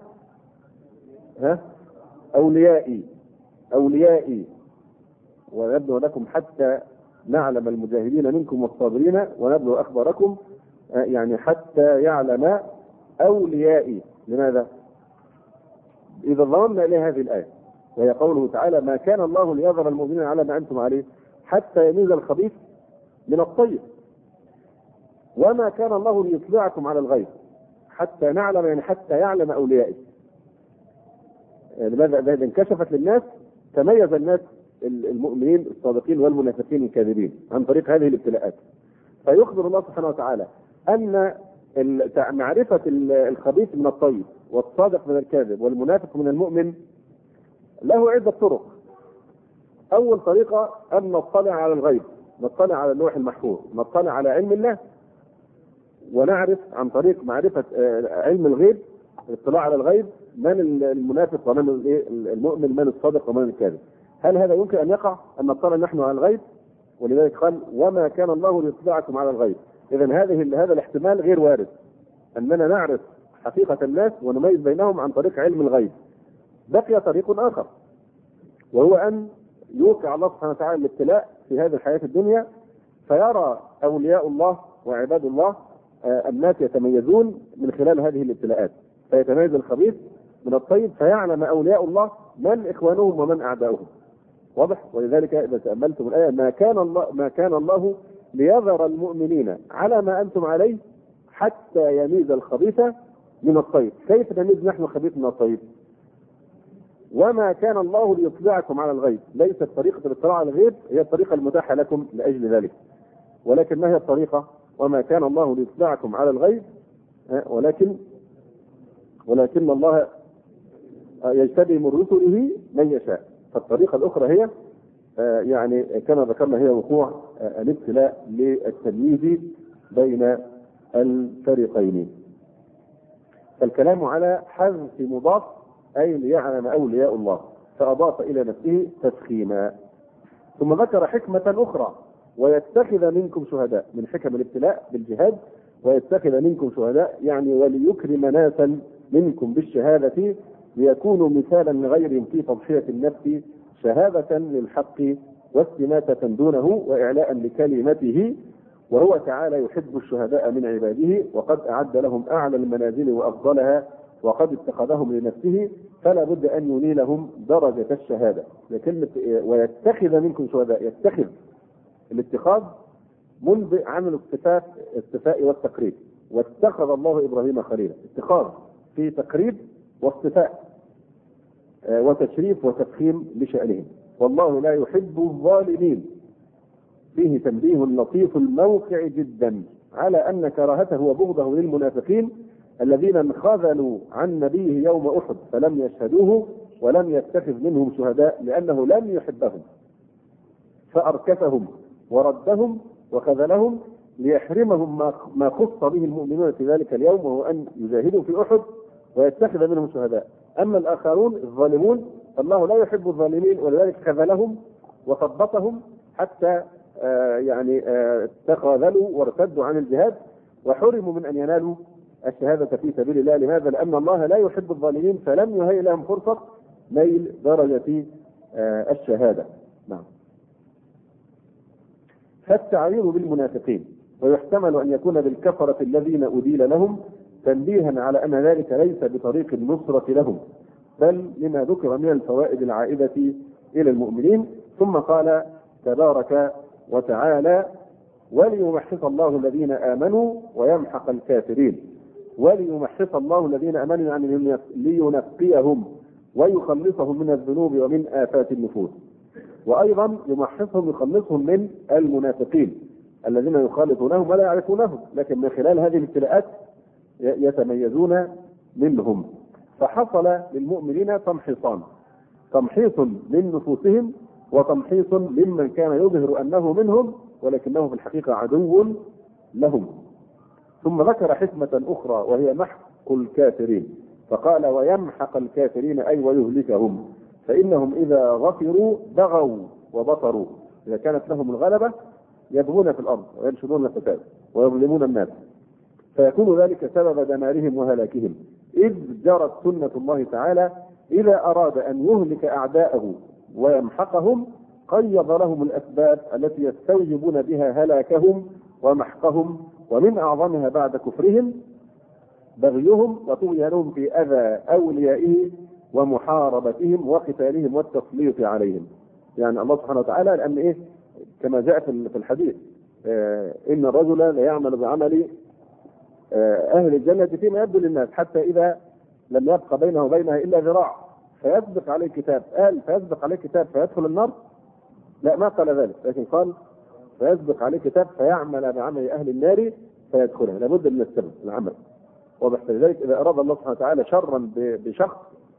أوليائي ونبلو لكم حتى نعلم المجاهدين منكم والصابرين ونبلو أخباركم، يعني حتى يعلم أوليائي. لماذا؟ إذا ضمنا إليه هذه الآية وهي قوله تعالى: ما كان الله ليذر المؤمنين على ما أنتم عليه حتى يميز الخبيث من الطيب، وما كان الله ليطلعكم على الغيب حتى نعلم يعني حتى يعلم أوليائي. لماذا؟ إذا انكشفت للناس تميز الناس المؤمنين الصادقين والمنافقين الكاذبين عن طريق هذه الابتلاءات. فيخبر الله سبحانه وتعالى أن معرفة الخبيث من الطيب والصادق من الكاذب والمنافق من المؤمن له عدة طرق. أول طريقة أن نطلع على الغيب، نطلع على اللوح المحفوظ، نطلع على علم الله، ونعرف عن طريق معرفة علم الغيب، الاطلاع على الغيب، من المنافق ومن المؤمن، من الصادق ومن الكاذب. هل هذا يمكن أن يقع أن نطلع نحن على الغيب؟ ولذلك قال: وما كان الله ليطلعكم على الغيب. إذن هذا الاحتمال غير وارد، أننا نعرف حقيقة الناس ونميز بينهم عن طريق علم الغيب. بقي طريق آخر، وهو أن يوقع الله سبحانه وتعالى الابتلاء في هذه الحياة الدنيا، فيرى أولياء الله وعباد الله الناس يتميزون من خلال هذه الابتلاءات، فيتميز الخبيث من الطيب، فيعلم أولياء الله من إخوانهم ومن أعداؤهم. واضح؟ ولذلك إذا تأملتم الآية: ما كان الله ليذر المؤمنين على ما أنتم عليه حتى يميز الخبيث من الطيب. كيف نميز نحن الخبيث من الطيب؟ وما كان الله ليطلعكم على الغيب. ليست طريقة الاطلاع على الغيب هي الطريقة المتاحة لكم لأجل ذلك، ولكن ما هي الطريقة؟ وما كان الله ليطلعكم على الغيب، ولكن الله يجتبي من رسله من يشاء. فالطريقة الأخرى هي يعني كما ذكرنا هي وقوع الابتلاء للتمييز بين الفريقين. فالكلام على حذف مضاف، أي ليعلم أولياء الله، فأضاف إلى نفسه تفخيما. ثم ذكر حكمة أخرى: ويتخذ منكم شهداء. من حكم الابتلاء بالجهاد: ويتخذ منكم شهداء، يعني وليكرم ناسا منكم بالشهادة ليكونوا مثالا لغيرهم في تضحية النفس، شهادة للحق واستماتة دونه وإعلاء لكلمته، وهو تعالى يحب الشهداء من عباده، وقد أعد لهم أعلى المنازل وأفضلها، وقد اتخذهم لنفسه، فلا بد أن ينيلهم درجة الشهادة. لكلمة ويتخذ منكم شهداء، يتخذ، الاتخاذ منبئ عن الاصطفاء والتقريب، واتخذ الله إبراهيم خليلا. اتخاذ في تقريب واصطفاء وتشريف وتفخيم لشأنهم. والله لا يحب الظالمين. فيه تنبيه لطيف الموقع جدا على أن كراهته وبغضه للمنافقين الذين انخذلوا عن نبيه يوم أحد فلم يشهدوه ولم يتخذ منهم شهداء، لأنه لم يحبهم فأركسهم وردهم وخذلهم ليحرمهم ما خص به المؤمنون في ذلك اليوم، وهو أن يجاهدوا في أحد ويتخذ منهم شهداء. أما الآخرون الظالمون فالله لا يحب الظالمين، ولذلك خذلهم وثبطهم حتى تخاذلوا وارتدوا عن الجهاد وحرموا من أن ينالوا الشهادة في سبيل الله. لماذا؟ لأن الله لا يحب الظالمين، فلم يهيئ لهم فرصة نيل درجة الشهادة. نعم. فالتعريض بالمنافقين، ويحتمل أن يكون بالكفرة الذين أديل لهم تنبيها على أن ذلك ليس بطريق النصرة لهم، بل لما ذكر من الفوائد العائدة إلى المؤمنين. ثم قال تبارك وتعالى: وليمحص الله الذين آمنوا ويمحق الكافرين. وليمحص الله الذين آمنوا يعني لينقيهم ويخلصهم من الذنوب ومن آفات النفوس، وأيضا يمحصهم يخلصهم من المنافقين الذين يخالطونهم ولا يعرفونهم، لكن من خلال هذه الابتلاءات يتميزون منهم. فحصل للمؤمنين تمحيصان: تمحيص من نفوسهم، وتمحيص ممن كان يظهر أنه منهم ولكنه في الحقيقة عدو لهم. ثم ذكر حكمة أخرى وهي محق الكافرين، فقال: ويمحق الكافرين أي ويهلكهم، فإنهم إذا غفروا بغوا وبطروا. إذا كانت لهم الغلبة يبغون في الأرض وينشرون الفساد ويظلمون الناس، فيكون ذلك سبب دمارهم وهلاكهم. إذ جرت سنة الله تعالى إذا أراد أن يهلك أعداءه ويمحقهم قيض لهم الأسباب التي يستوجبون بها هلاكهم ومحقهم، ومن أعظمها بعد كفرهم بغيهم وطغيانهم في أذى أوليائه ومحاربتهم وقتالهم والتسليط عليهم. يعني الله سبحانه وتعالى لأن إيه كما جاء في الحديث: إن الرجل ليعمل بعمل أهل الجنة فيما يبدو للناس حتى إذا لم يبق بينه وبينها إلا ذراع فيسبق عليه كتاب. قال فيسبق عليه كتاب فيدخل النار؟ لا، ما قال ذلك، لكن قال فيسبق عليه كتاب فيعمل بعمل أهل النار فيدخلها. لابد من السبب العمل. وبحث ذلك إذا أراد الله سبحانه وتعالى شرا بشخص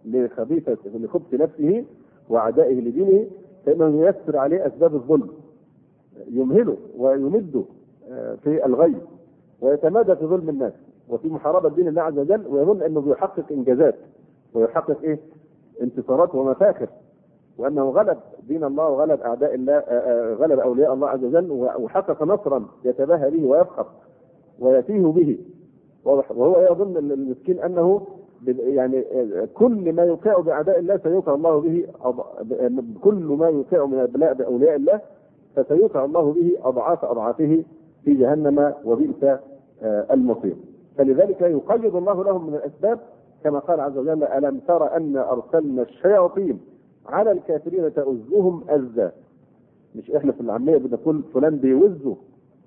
لخبث نفسه وعدائه لدينه فإنه ييسر عليه أسباب الظلم، يمهله ويمده في الغي ويتمادى في ظلم الناس وفي محاربة دين الله عز وجل، ويظن أنه بيحقق إنجازات ويحقق انتصارات ومفاخر، وأنه غلب دين الله وغلب أعداء الله، غلب أولياء الله عز وجل وحقق نصرا يتباهى به ويفخر ويتيه به. وهو يظن المسكين أنه يعني كل ما يوقع بأعداء الله سيوقع الله به، كل ما يوقع من البلاء بأولياء الله فسيوقع الله به أضعاف أضعافه في جهنم وبئس المصير. فلذلك يقيض الله لهم من الأسباب كما قال عز وجل: ألم تر أن أرسلنا الشياطين على الكافرين تؤزهم أزا. مش احنا في العامية بنقول فلان بيوزه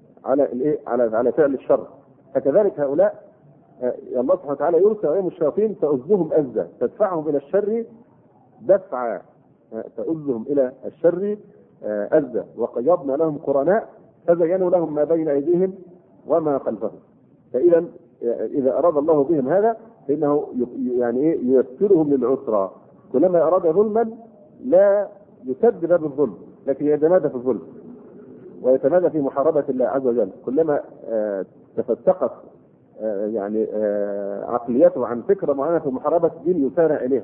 على فعل الشر، فكذلك هؤلاء الله سبحانه وتعالى يرسل عليهم الشياطين تؤزهم أزا، تدفعهم إلى الشر دفعا، تؤزهم إلى الشر أزا. وقيضنا لهم قرناء فزينوا لهم ما بين أيديهم وما خلفهم. فإذا إذا أراد الله بهم هذا فإنه يعني ييسرهم للعسرى. كلما أراد ظلما لا يسدد بالظلم لكن يتمادى في الظلم ويتمادى في محاربة الله عز وجل. كلما تفتقت يعني عقليته عن فكرة معينة في محاربة الدين يسارع إليها،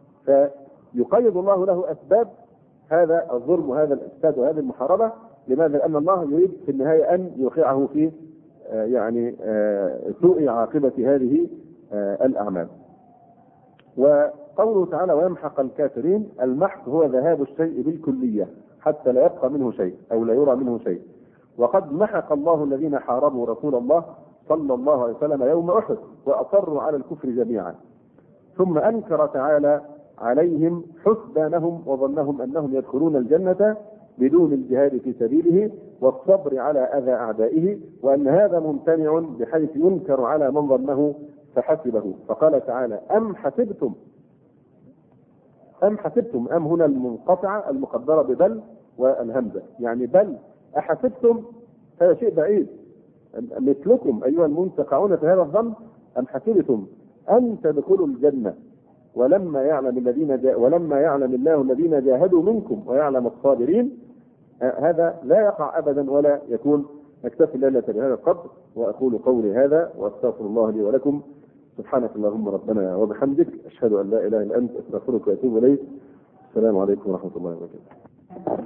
فيقيض الله له أسباب هذا الظلم وهذا الإفساد وهذه المحاربة. لماذا؟ لأن الله يريد في النهاية أن يوقعه في يعني سوء عاقبة هذه الأعمال. وقوله تعالى: ويمحق الكافرين، المحق هو ذهاب الشيء بالكلية حتى لا يبقى منه شيء أو لا يرى منه شيء. وقد محق الله الذين حاربوا رسول الله صلى الله عليه وسلم يوم أحد وأصروا على الكفر جميعا، ثم أنكر تعالى عليهم حسبانهم وظنهم أنهم يدخلون الجنة بدون الجهاد في سبيله والصبر على أذى أعدائه، وأن هذا ممتنع بحيث ينكر على من ظنه فحسبه. فقال تعالى: أم حسبتم أم هنا المنقطعة المقدرة ببل والهمزة، يعني بل أحسبتم هذا شيء بعيد، مثلكم أيها المنتقعون في هذا الظن، أم حسبتم أن تدخلوا الجنة ولما يعلم الله الذين جاهدوا منكم ويعلم الصابرين. هذا لا يقع أبدا ولا يكون. نكتفي الليلة بهذا القدر، وأقول قولي هذا وأستغفر الله لي ولكم. سبحانك اللهم ربنا وبحمدك، أشهد أن لا إله إلا أنت، أستغفرك وأتوب إليك. السلام عليكم ورحمة الله وبركاته.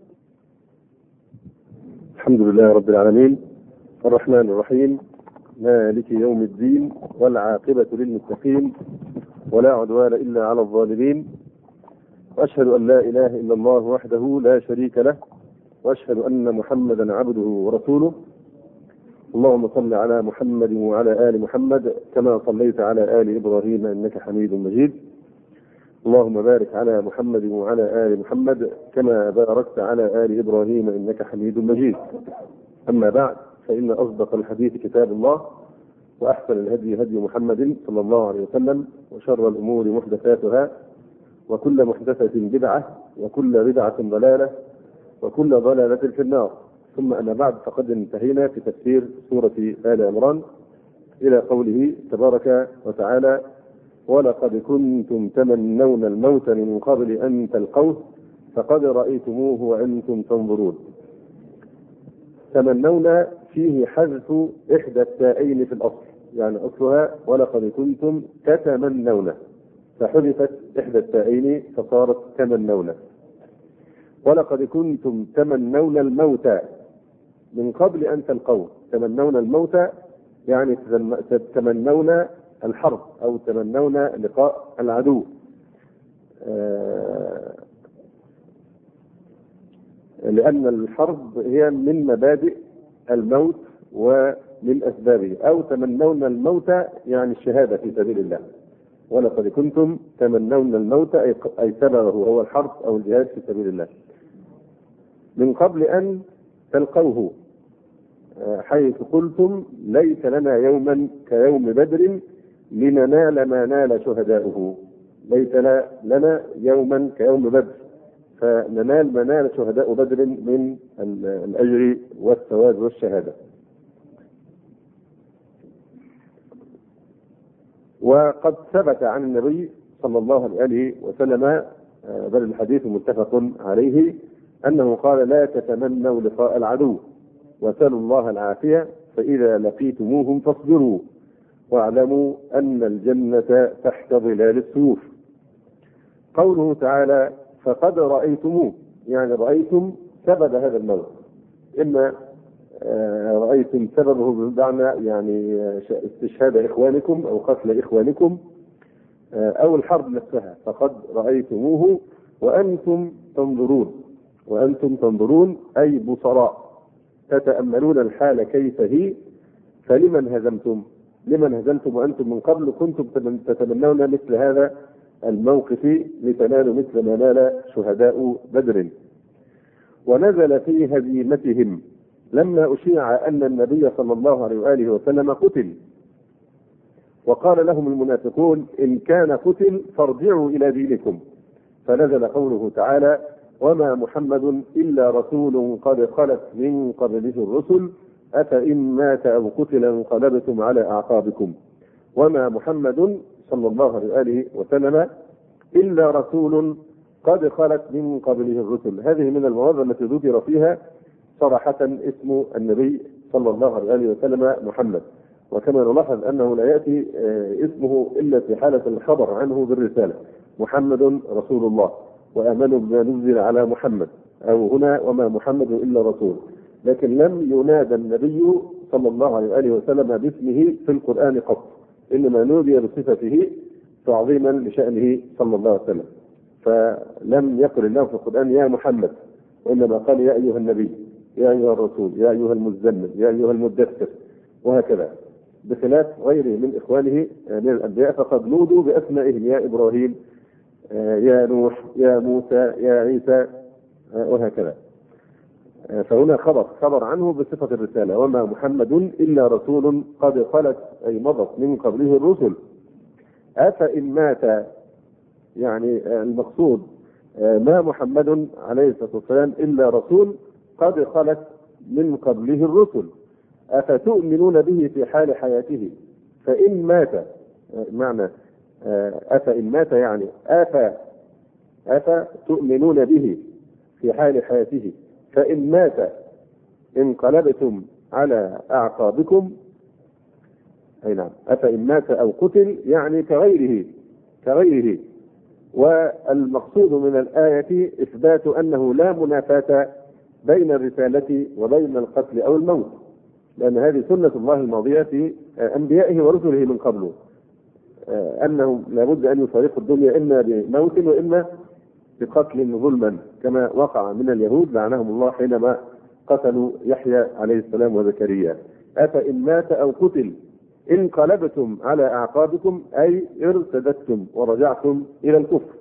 الحمد لله رب العالمين، الرحمن الرحيم، مالك يوم الدين، والعاقبة للمتقين، ولا عدوان إلا على الظالمين. وأشهد أن لا إله إلا الله وحده لا شريك له، وأشهد أن محمدا عبده ورسوله. اللهم صل على محمد وعلى آل محمد كما صليت على آل إبراهيم إنك حميد مجيد. اللهم بارك على محمد وعلى آل محمد كما باركت على آل إبراهيم إنك حميد مجيد. أما بعد، فإن أصدق الحديث كتاب الله، وأحسن الهدي هدي محمد صلى الله عليه وسلم، وشر الأمور محدثاتها، وكل محدثة بدعة، وكل بدعة ضلالة، وكل ضلالة في النار. ثم أما بعد، فقد انتهينا في تفسير سورة آل عمران إلى قوله تبارك وتعالى: ولقد كنتم تمنون الموت من قبل أن تلقوه فقد رأيتموه وأنتم تنظرون. تمنون فيه حذف إحدى التائين في الأصل، يعني أصلها ولقد كنتم تتمنون، فحذفت إحدى التائين فصارت تمنون. ولقد كنتم تمنون الموت من قبل أن تلقوه. تمنون الموت يعني تتمنون الحرب أو تمنون لقاء العدو، لأن الحرب هي من مبادئ الموت ومن أسبابه. أو تمنون الموت يعني الشهادة في سبيل الله. ولقد كنتم تمنون الموت أي سببه هو الحرب أو الجهاد في سبيل الله من قبل أن تلقوه، حيث قلتم: ليس لنا يوما كيوم بدر لننال ما نال شهداؤه. ليس لنا يوما كيوم بدر، فننال ما نال شهداء بدر من الأجر والثواب والشهادة. وقد ثبت عن النبي صلى الله عليه وسلم، بل الحديث متفق عليه، أنه قال: لا تتمنوا لقاء العدو وسلوا الله العافية، فإذا لقيتموهم فاصبروا واعلموا أن الجنة تحت ظلال السيوف. قوله تعالى: فقد رأيتموه، يعني رأيتم سبب هذا الموت. إما رأيتم سببه بمعنى يعني استشهاد إخوانكم أو قتل إخوانكم، أو الحرب نفسها. فقد رأيتموه وأنتم تنظرون. وأنتم تنظرون أي بصراء، تتأملون الحال كيف هي. فلمن هزمتم؟ لمن هزمتم وأنتم من قبل كنتم تتمنون مثل هذا الموقف لتنالوا مثل ما نال شهداء بدر. ونزل في هزيمتهم لما أشيع أن النبي صلى الله عليه وآله وسلم قتل، وقال لهم المنافقون: إن كان قتل فارجعوا إلى دينكم. فنزل قوله تعالى: وما محمد إلا رسول قد خلت من قبله الرسل أفإن مات أو قتل انقلبتم على أعقابكم. وما محمد صلى الله عليه وآله وسلم إلا رسول قد خلت من قبله الرسل. هذه من المواضع التي ذكر فيها صراحة اسم النبي صلى الله عليه وآله وسلم محمد. وكما نلاحظ أنه لا يأتي اسمه إلا في حالة الخبر عنه بالرسالة: محمد رسول الله وآمنوا بما نزل على محمد. أو هنا: وما محمد إلا رسول. لكن لم ينادى النبي صلى الله عليه وآله وسلم باسمه في القرآن قط، إنما نودي بصفته تعظيما لشأنه صلى الله عليه وسلم. فلم يقل الله في القرآن: يا محمد، وإنما قال: يا أيها النبي، يا أيها الرسول، يا أيها المزمل، يا أيها المدثر، وهكذا، بخلاف غيره من إخوانه من الأنبياء، فقد نودوا بأسمائهم: يا إبراهيم، يا نوح، يا موسى، يا عيسى، وهكذا. فهنا خبر عنه بصفة الرسالة: وما محمد إلا رسول قد خلت أي مضت من قبله الرسل أفإن مات، يعني المقصود ما محمد عليه الصلاة والسلام إلا رسول قد خلت من قبله الرسل أفتؤمنون به في حال حياته فإن مات. معنى أفإن مات يعني أفتؤمنون به في حال حياته فإن مات انقلبتم على أعقابكم. أي نعم، أفإن مات أو قتل يعني كغيره. والمقصود من الآية إثبات أنه لا منافاة بين الرسالة وبين القتل أو الموت، لأن هذه سنة الله الماضية في أنبيائه ورسله من قبله، أنهم لابد أن يفارقوا الدنيا إما بموت وإما بقتل ظلما، كما وقع من اليهود لعنهم الله حينما قتلوا يحيى عليه السلام وزكريا. أفإن مات أو قتل انقلبتم على أعقابكم أي ارتدتم ورجعتم إلى الكفر.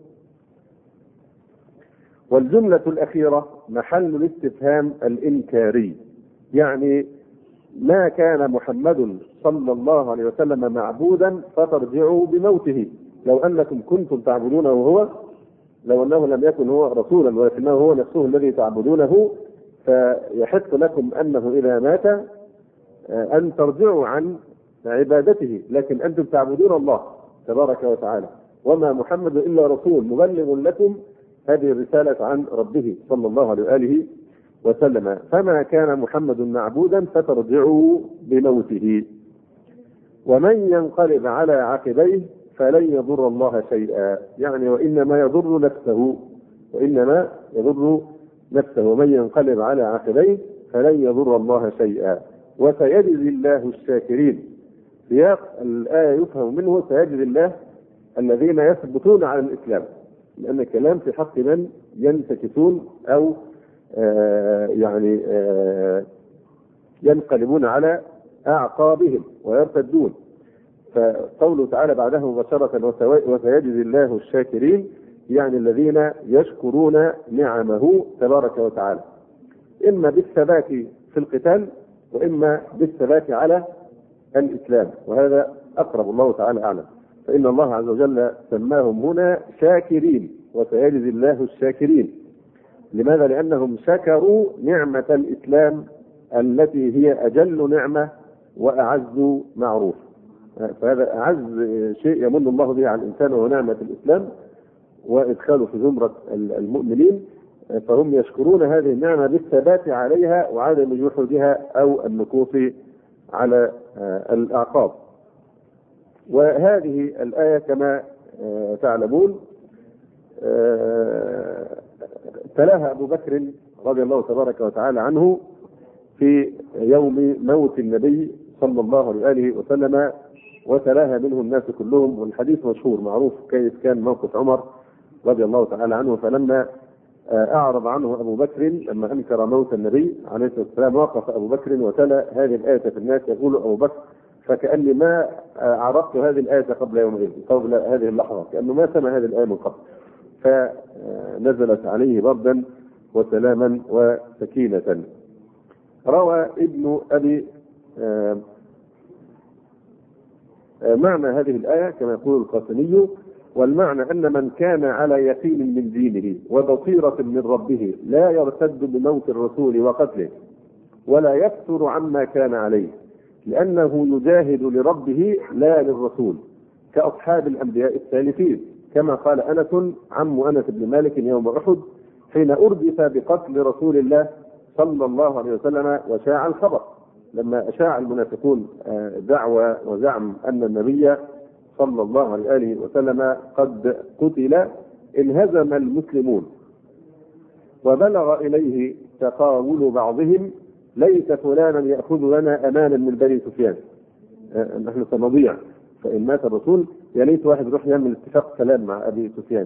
والجملة الأخيرة محل الاستفهام الإنكاري، يعني ما كان محمد صلى الله عليه وسلم معبودا فترجعوا بموته، لو أنكم كنتم تعبدونه هو، لو أنه لم يكن هو رسولا ولكنه هو نفسه الذي تعبدونه، فيحق لكم أنه إذا مات أن ترجعوا عن عبادته، لكن أنتم تعبدون الله تبارك وتعالى، وما محمد إلا رسول مبلغ لكم هذه الرسالة عن ربه صلى الله عليه وآله وسلم، فما كان محمد معبودا فترجعوا بموته. ومن ينقلب على عقبيه فلن يضر الله شيئا، يعني وإنما يضر نفسه، وإنما يضر نفسه، ومن ينقلب على عقبيه فلن يضر الله شيئا وسيجزي الله الشاكرين. سياق الآية يفهم منه سيجزي الله الذين يثبتون على الإسلام، لأن الكلام في حق من ينتكسون أو ينقلبون على أعقابهم ويرتدون. فقوله تعالى بعده مباشرة وسيجزي الله الشاكرين، يعني الذين يشكرون نعمه تبارك وتعالى، إما بالثبات في القتال وإما بالثبات على الإسلام، وهذا أقرب الله تعالى أعلم. فإن الله عز وجل سماهم هنا شاكرين، وسيجزي الله الشاكرين. لماذا؟ لأنهم شكروا نعمة الإسلام التي هي أجل نعمة وأعز معروف، فهذا أعز شيء يمن الله به على الإنسان وهو نعمة الإسلام وإدخاله في زمرة المؤمنين، فهم يشكرون هذه النعمة بالثبات عليها وعدم جحودها أو النكوص على الأعقاب. وهذه الآية كما تعلمون تلاها أبو بكر رضي الله تبارك وتعالى عنه في يوم موت النبي صلى الله عليه وسلم، وتلاها منه الناس كلهم، والحديث مشهور معروف كيف كان موقف عمر رضي الله تعالى عنه. فلما أعرض عنه أبو بكر لما أنكر موت النبي عليه الصلاة والسلام، وقف أبو بكر وتلا هذه الآية في الناس، يقول أبو بكر فكأني ما عرفت هذه الآية قبل يومين، قبل هذه اللحظة، كأنه ما سمع هذه الآية من قبل، فنزلت عليه بردا وسلاما وسكينة. روى ابن أبي معنى هذه الآية كما يقول القاسمي، والمعنى أن من كان على يقين من دينه وبصيرة من ربه لا يرتد بموت الرسول وقتله ولا يكثر عما كان عليه، لأنه يجاهد لربه لا للرسول، كأصحاب الأنبياء السالفين، كما قال أنس عم أنس بن مالك يوم أحد حين أردف بقتل رسول الله صلى الله عليه وسلم وشاع الخبر، لما أشاع المنافقون دعوى وزعم أن النبي صلى الله عليه وسلم قد قتل، انهزم المسلمون وبلغ إليه تقاول بعضهم ليس فلانا يأخذ لنا أمانا من بني سفيان، نحن سنضيع فإن مات الرسول، يا ليت واحد يروح يعمل اتفاق سلام مع أبي سفيان،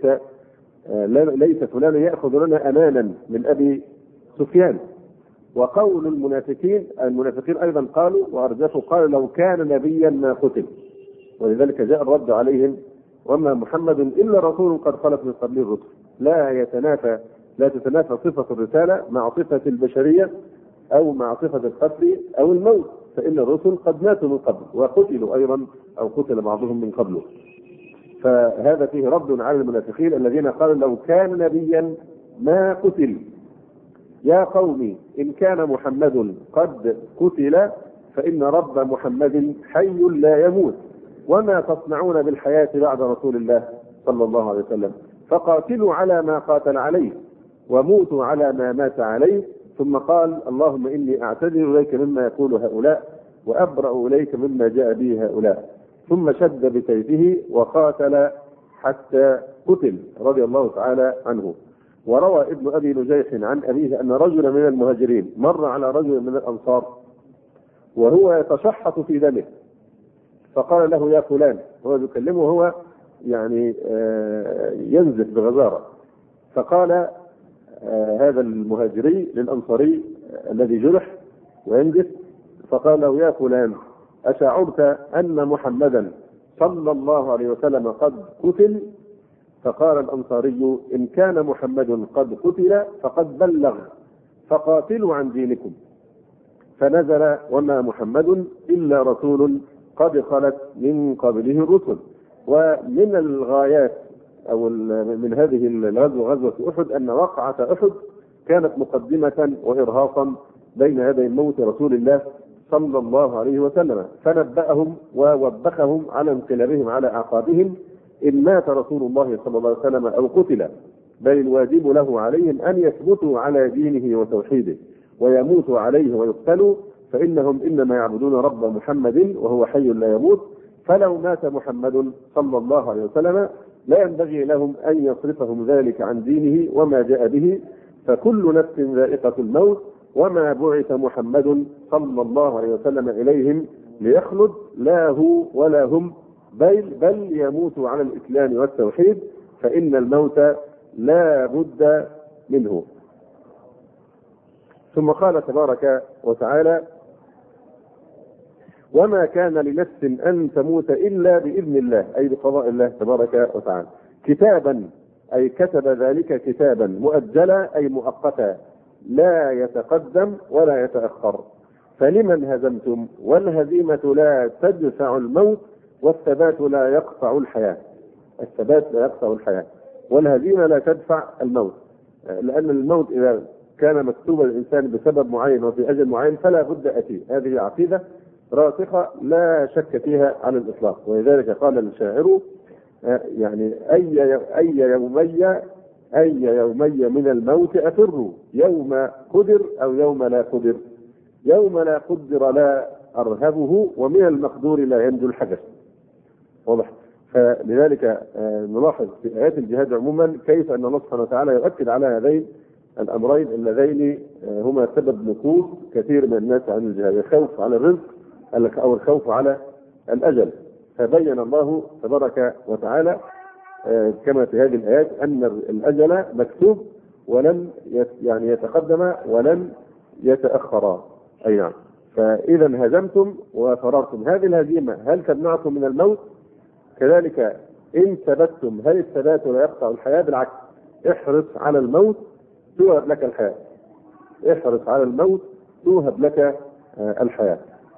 ليس فلانا يأخذ لنا أمانا من أبي سفيان. وقول المنافقين أيضا قالوا وأرجفوا، قالوا لو كان نبيا ما قتل، ولذلك جاء الرد عليهم وما محمد إلا رسول قد خلت من قبله الرسل، لا تتنافى صفة الرسالة مع صفة البشرية أو مع صفة القتل أو الموت، فإن الرسل قد ماتوا من قبل وقتلوا أيضا أو قتل بعضهم من قبله. فهذا فيه رد على المنافقين الذين قالوا لو كان نبيا ما قتل. يا قوم إن كان محمد قد قتل فإن رب محمد حي لا يموت، وما تصنعون بالحياة بعد رسول الله صلى الله عليه وسلم، فقاتلوا على ما قاتل عليه وموتوا على ما مات عليه. ثم قال اللهم إني أعتذر إليك مما يقول هؤلاء وأبرأ إليك مما جاء به هؤلاء. ثم شد بسيفه وقاتل حتى قتل رضي الله تعالى عنه. وروى ابن أبي نجيح عن أبيه أن رجلا من المهاجرين مر على رجل من الأنصار وهو يتشحط في دمه، فقال له يا فلان، هو يكلمه هو يعني ينزف بغزارة، فقال هذا المهاجري للأنصاري الذي جرح وينزف فقال له: يا فلان، أشعرت أن محمدا صلى الله عليه وسلم قد قتل؟ فقال الأنصاري: إن كان محمد قد قتل فقد بلغ، فقاتلوا عن دينكم. فنزل: وما محمد إلا رسول قد خلت من قبله الرسل. ومن الغايات أو من هذه الغزوة، غزوة أحد، أن وقعة أحد كانت مقدمة وإرهاصا بين يدي موت رسول الله صلى الله عليه وسلم، فنبأهم ووبخهم على انقلابهم على أعقابهم إن مات رسول الله صلى الله عليه وسلم أو قتل، بل الواجب له عليهم أن يثبتوا على دينه وتوحيده ويموتوا عليه ويقتلوا، فإنهم إنما يعبدون رب محمد وهو حي لا يموت. فلو مات محمد صلى الله عليه وسلم لا ينبغي لهم أن يصرفهم ذلك عن دينه وما جاء به، فكل نفس ذائقة الموت، وما بعث محمد صلى الله عليه وسلم إليهم ليخلد، لا هو ولا هم، بل يموتوا على الإسلام والتوحيد، فإن الموت لا بد منه. ثم قال تبارك وتعالى: وما كان لنفس أن تموت إلا بإذن الله، أي بقضاء الله تبارك وتعالى، كتابا أي كتب ذلك كتابا، مؤجلا أي مؤقتا، لا يتقدم ولا يتأخر. فلمن هزمتم؟ والهزيمة لا تدفع الموت، والثبات لا يقطع الحياة. الثبات لا يقطع الحياة، والهزيمة لا تدفع الموت، لأن الموت إذا كان مكتوبا للإنسان بسبب معين وفي أجل معين فلا بد أتيه. هذه عقيدة راسخة لا شك فيها على الإطلاق. ولذلك قال الشاعر: يعني أي يومي من الموت أفر، يوم قدر أو يوم لا قدر، يوم لا قدر لا أرهبه، ومن المقدور لا ينجو الحدث. واضح؟ فلذلك نلاحظ في آيات الجهاد عموما كيف أن الله سبحانه وتعالى يؤكد على هذين الأمرين اللذين هما سبب نقوص كثير من الناس عن الجهاد: الخوف على الرزق أو الخوف على الأجل. فبين الله تبارك وتعالى كما في هذه الآيات أن الأجل مكتوب ولن يعني يتقدم ولن يتأخر. أي نعم. فإذا هزمتم وفررتم، هذه الهزيمة هل تمنعكم من الموت؟ كذلك إن ثبتتم، هل الثبات لا يقطع الحياة؟ بالعكس، احرص على الموت توهب لك الحياة، احرص على الموت توهب لك الحياة.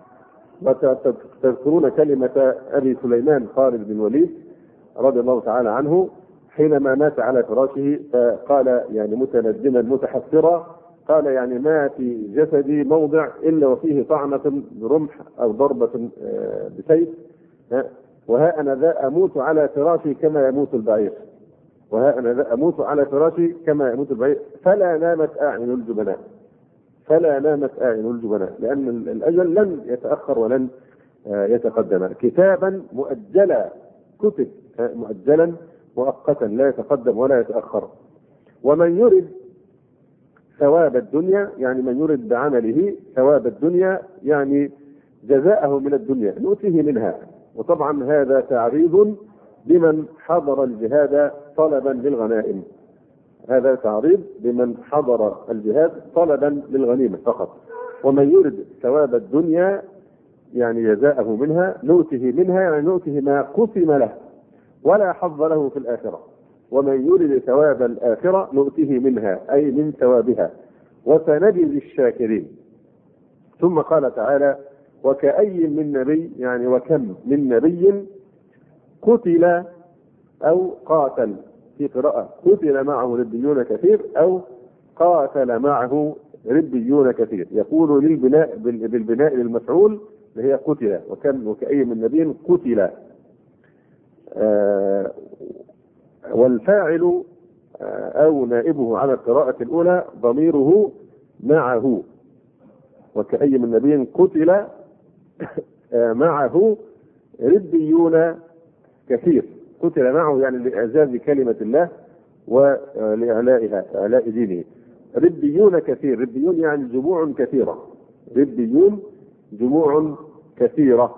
وتذكرون كلمة أبي سليمان خالد بن الوليد رضي الله تعالى عنه حينما مات على فراشه، فقال يعني متندما متحسرا، قال: يعني ما في جسدي موضع إلا وفيه طعنة برمح أو ضربة بسيف، وها أنا ذا أموت على فراشي كما يموت البعير، وها أنا ذا أموت على فراشي كما يموت البعير، فلا نامت أعين الجبناء، فلا نامت أعين الجبناء، لأن الأجل لن يتأخر ولن يتقدم. كتابا مؤجلا، كتب مؤجلا مؤقتا لا يتقدم ولا يتأخر. ومن يرد ثواب الدنيا، يعني من يرد بعمله ثواب الدنيا، يعني جزاءه من الدنيا نؤتيه منها. وطبعا هذا تعريض بمن حضر الجهاد طلبا للغنائم، هذا تعريض بمن حضر الجهاد طلبا للغنيمة فقط. ومن يرد ثواب الدنيا يعني جزاءه منها نؤته منها، يعني نؤته ما قسم له ولا حظ له في الآخرة. ومن يرد ثواب الآخرة نؤته منها، أي من ثوابها، وسنجزي الشاكرين. ثم قال تعالى: وكأي من نبي، يعني وكم من نبي قتل أو قاتل، في قراءة قتل معه ربيون كثير أو قاتل معه ربيون كثير، يقول للبناء بالبناء للمفعول اللي هي قتل، وكم وكأي من نبي قتل. والفاعل أو نائبه على القراءة الأولى ضميره معه، وكأي من نبي قتل معه ربيون كثير، قتل معه يعني لإعزاز كلمة الله ولإعلائها، إعلاء دينه. ربيون كثير، ربيون يعني جموع كثيرة، ربيون جموع كثيرة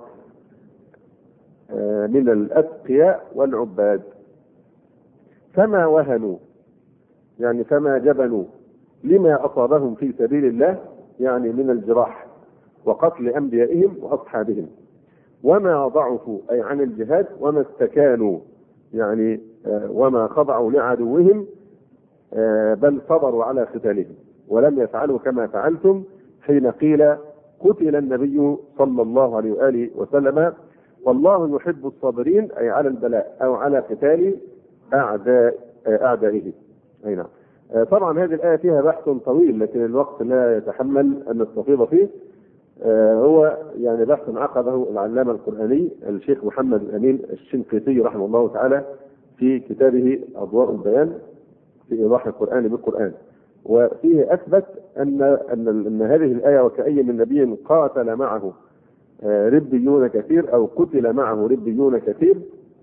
من الأتقياء والعباد. فما وهنوا، يعني فما جبنوا لما أصابهم في سبيل الله، يعني من الجراح وقتل أنبيائهم وأصحابهم، وما ضعفوا أي عن الجهاد، وما استكانوا يعني وما خضعوا لعدوهم، بل صبروا على قتالهم ولم يفعلوا كما فعلتم حين قيل قتل النبي صلى الله عليه وآله وسلم والله يحب الصابرين، أي على البلاء أو على قتال أعدائه. أي نعم. طبعا هذه الآية فيها بحث طويل لكن الوقت لا يتحمل أن نستفيض فيه. هو يعني بحث عقده العلامة القرآني الشيخ محمد الأمين الشنقيطي رحمه الله تعالى في كتابه أضواء البيان في إيضاح القرآن بالقرآن، وفيه أثبت أن هذه الآية وكأي من نبي قاتل معه ربيون كثير أو قتل معه ربيون كثير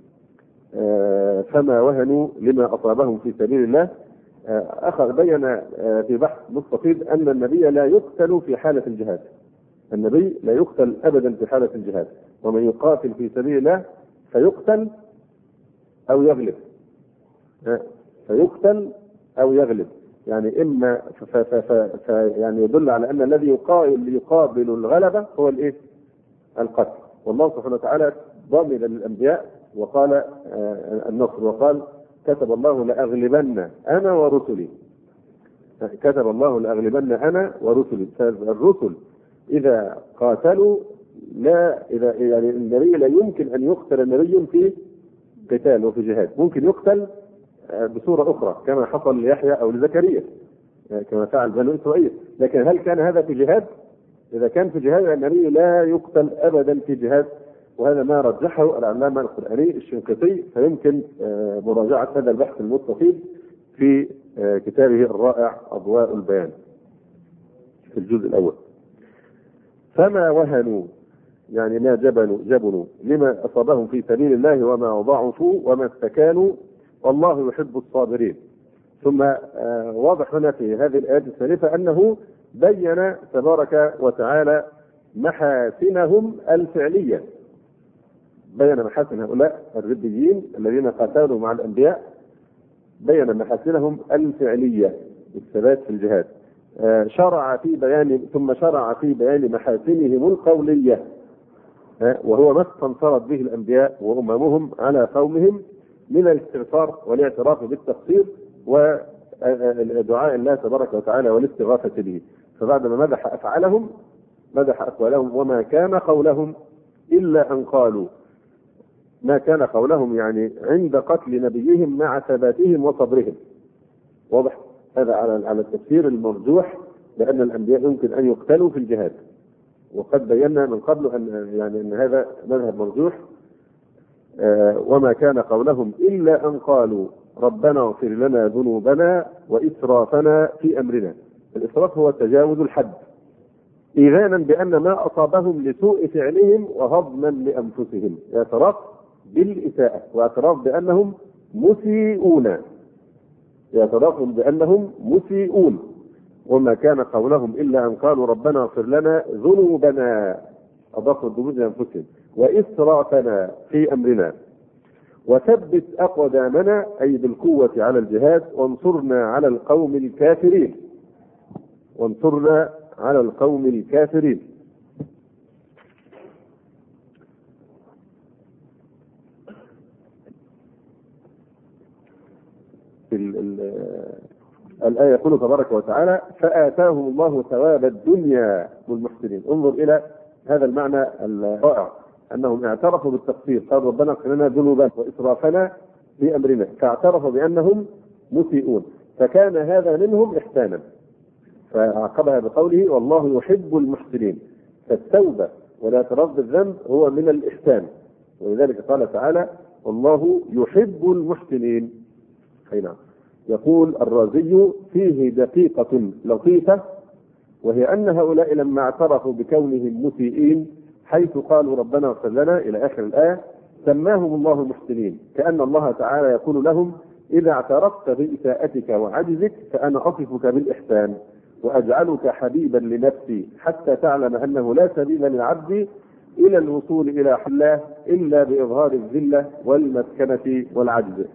فما وهنوا لما أصابهم في سبيل الله. بين في بحث مستفيض أن النبي لا يقتل في حالة الجهاد، النبي لا يقتل أبدا في حالة الجهاد، ومن يقاتل في سبيل الله فيقتل أو يغلب، فيقتل أو يغلب، يعني إما يعني يدل على أن الذي يقابل الغلبة هو الإيه؟ القتل. والله سبحانه وتعالى ضامن للأنبياء وقال النصر، وقال كتب الله لأغلبن أنا ورسلي، كتب الله لأغلبن أنا ورسلي. فالرسل إذا قاتلوا إذا يعني النبي لا يمكن أن يقتل النبي في قتال وفي جهاد، ممكن يقتل بصورة أخرى كما حصل ليحيى أو لزكريا كما فعل بنو إسرائيل، لكن هل كان هذا في جهاد؟ إذا كان في جهاد النبي لا يقتل أبدا في جهاد، وهذا ما رجحه العلامة القرآني الشنقيطي، فيمكن مراجعة هذا البحث المستفيض في كتابه الرائع أضواء البيان في الجزء الأول. فما وهنوا يعني ما جبنوا لما أصابهم في سبيل الله وما ضعفوا وما استكانوا والله يحب الصابرين. ثم واضح هنا في هذه الآية الثالثة أنه بين تبارك وتعالى محاسنهم الفعلية، بين محاسن هؤلاء الربيين الذين قاتلوا مع الأنبياء، بين محاسنهم الفعلية الثبات في الجهاد. ثم شرع في بيان محاسنهم القولية، وهو ما استنصرت به الأنبياء وأممهم على قومهم من الاستغفار والاعتراف بالتقصير ودعاء الله تبارك وتعالى والاستغاثة به. فبعدما مدح أفعالهم مدح أقوالهم، وما كان قولهم إلا أن قالوا، ما كان قولهم يعني عند قتل نبيهم مع ثباتهم وصبرهم. واضح هذا على التفسير المرجوح لأن الأنبياء يمكن أن يقتلوا في الجهاد، وقد بينا من قبل أن هذا مذهب مرجوح. وما كان قولهم إلا أن قالوا ربنا اغفر لنا ذنوبنا وإسرافنا في أمرنا. الإسراف هو تجاوز الحد، إيذانا بأن ما أصابهم لسوء فعلهم وهضما لأنفسهم، اعتراف بالإساءة واعتراف بأنهم مسيئون، اعتراف بأنهم مسيئون. وما كان قولهم إلا أن قالوا ربنا اغفر لنا ذنوبنا، أضافوا الذنوب لأنفسهم، وإسرافنا في أمرنا، وثبت أقدامنا أي بالقوة على الجهاد، وانصرنا على القوم الكافرين، وانصرنا على القوم الكافرين. الآية يقول تبارك وتعالى فآتاهم الله ثواب الدنيا والمحسنين. انظر إلى هذا المعنى الرائع، أنهم اعترفوا بالتقصير، قالوا ربنا اغفر لنا ذنوبنا وإسرافنا في أمرنا، فاعترفوا بأنهم مسيئون، فكان هذا منهم إحسانا، فعقبها بقوله والله يحب المحسنين. فالتوبة والاعتراف بالذنب هو من الإحسان، ولذلك قال تعالى والله يحب المحسنين. نعم. يقول الرازي فيه دقيقة لطيفة، وهي أن هؤلاء لما اعترفوا بكونهم مسيئين حيث قالوا ربنا اغفر لنا إلى آخر الآية سماهم الله المحسنين، كأن الله تعالى يقول لهم إذا اعترفت بإساءتك وعجزك فأنا أصفك بالإحسان وأجعلك حبيبا لنفسي حتى تعلم أنه لا سبيل للعبد إلى الوصول إلى حله إلا بإظهار الذلة والمسكنة والعجز.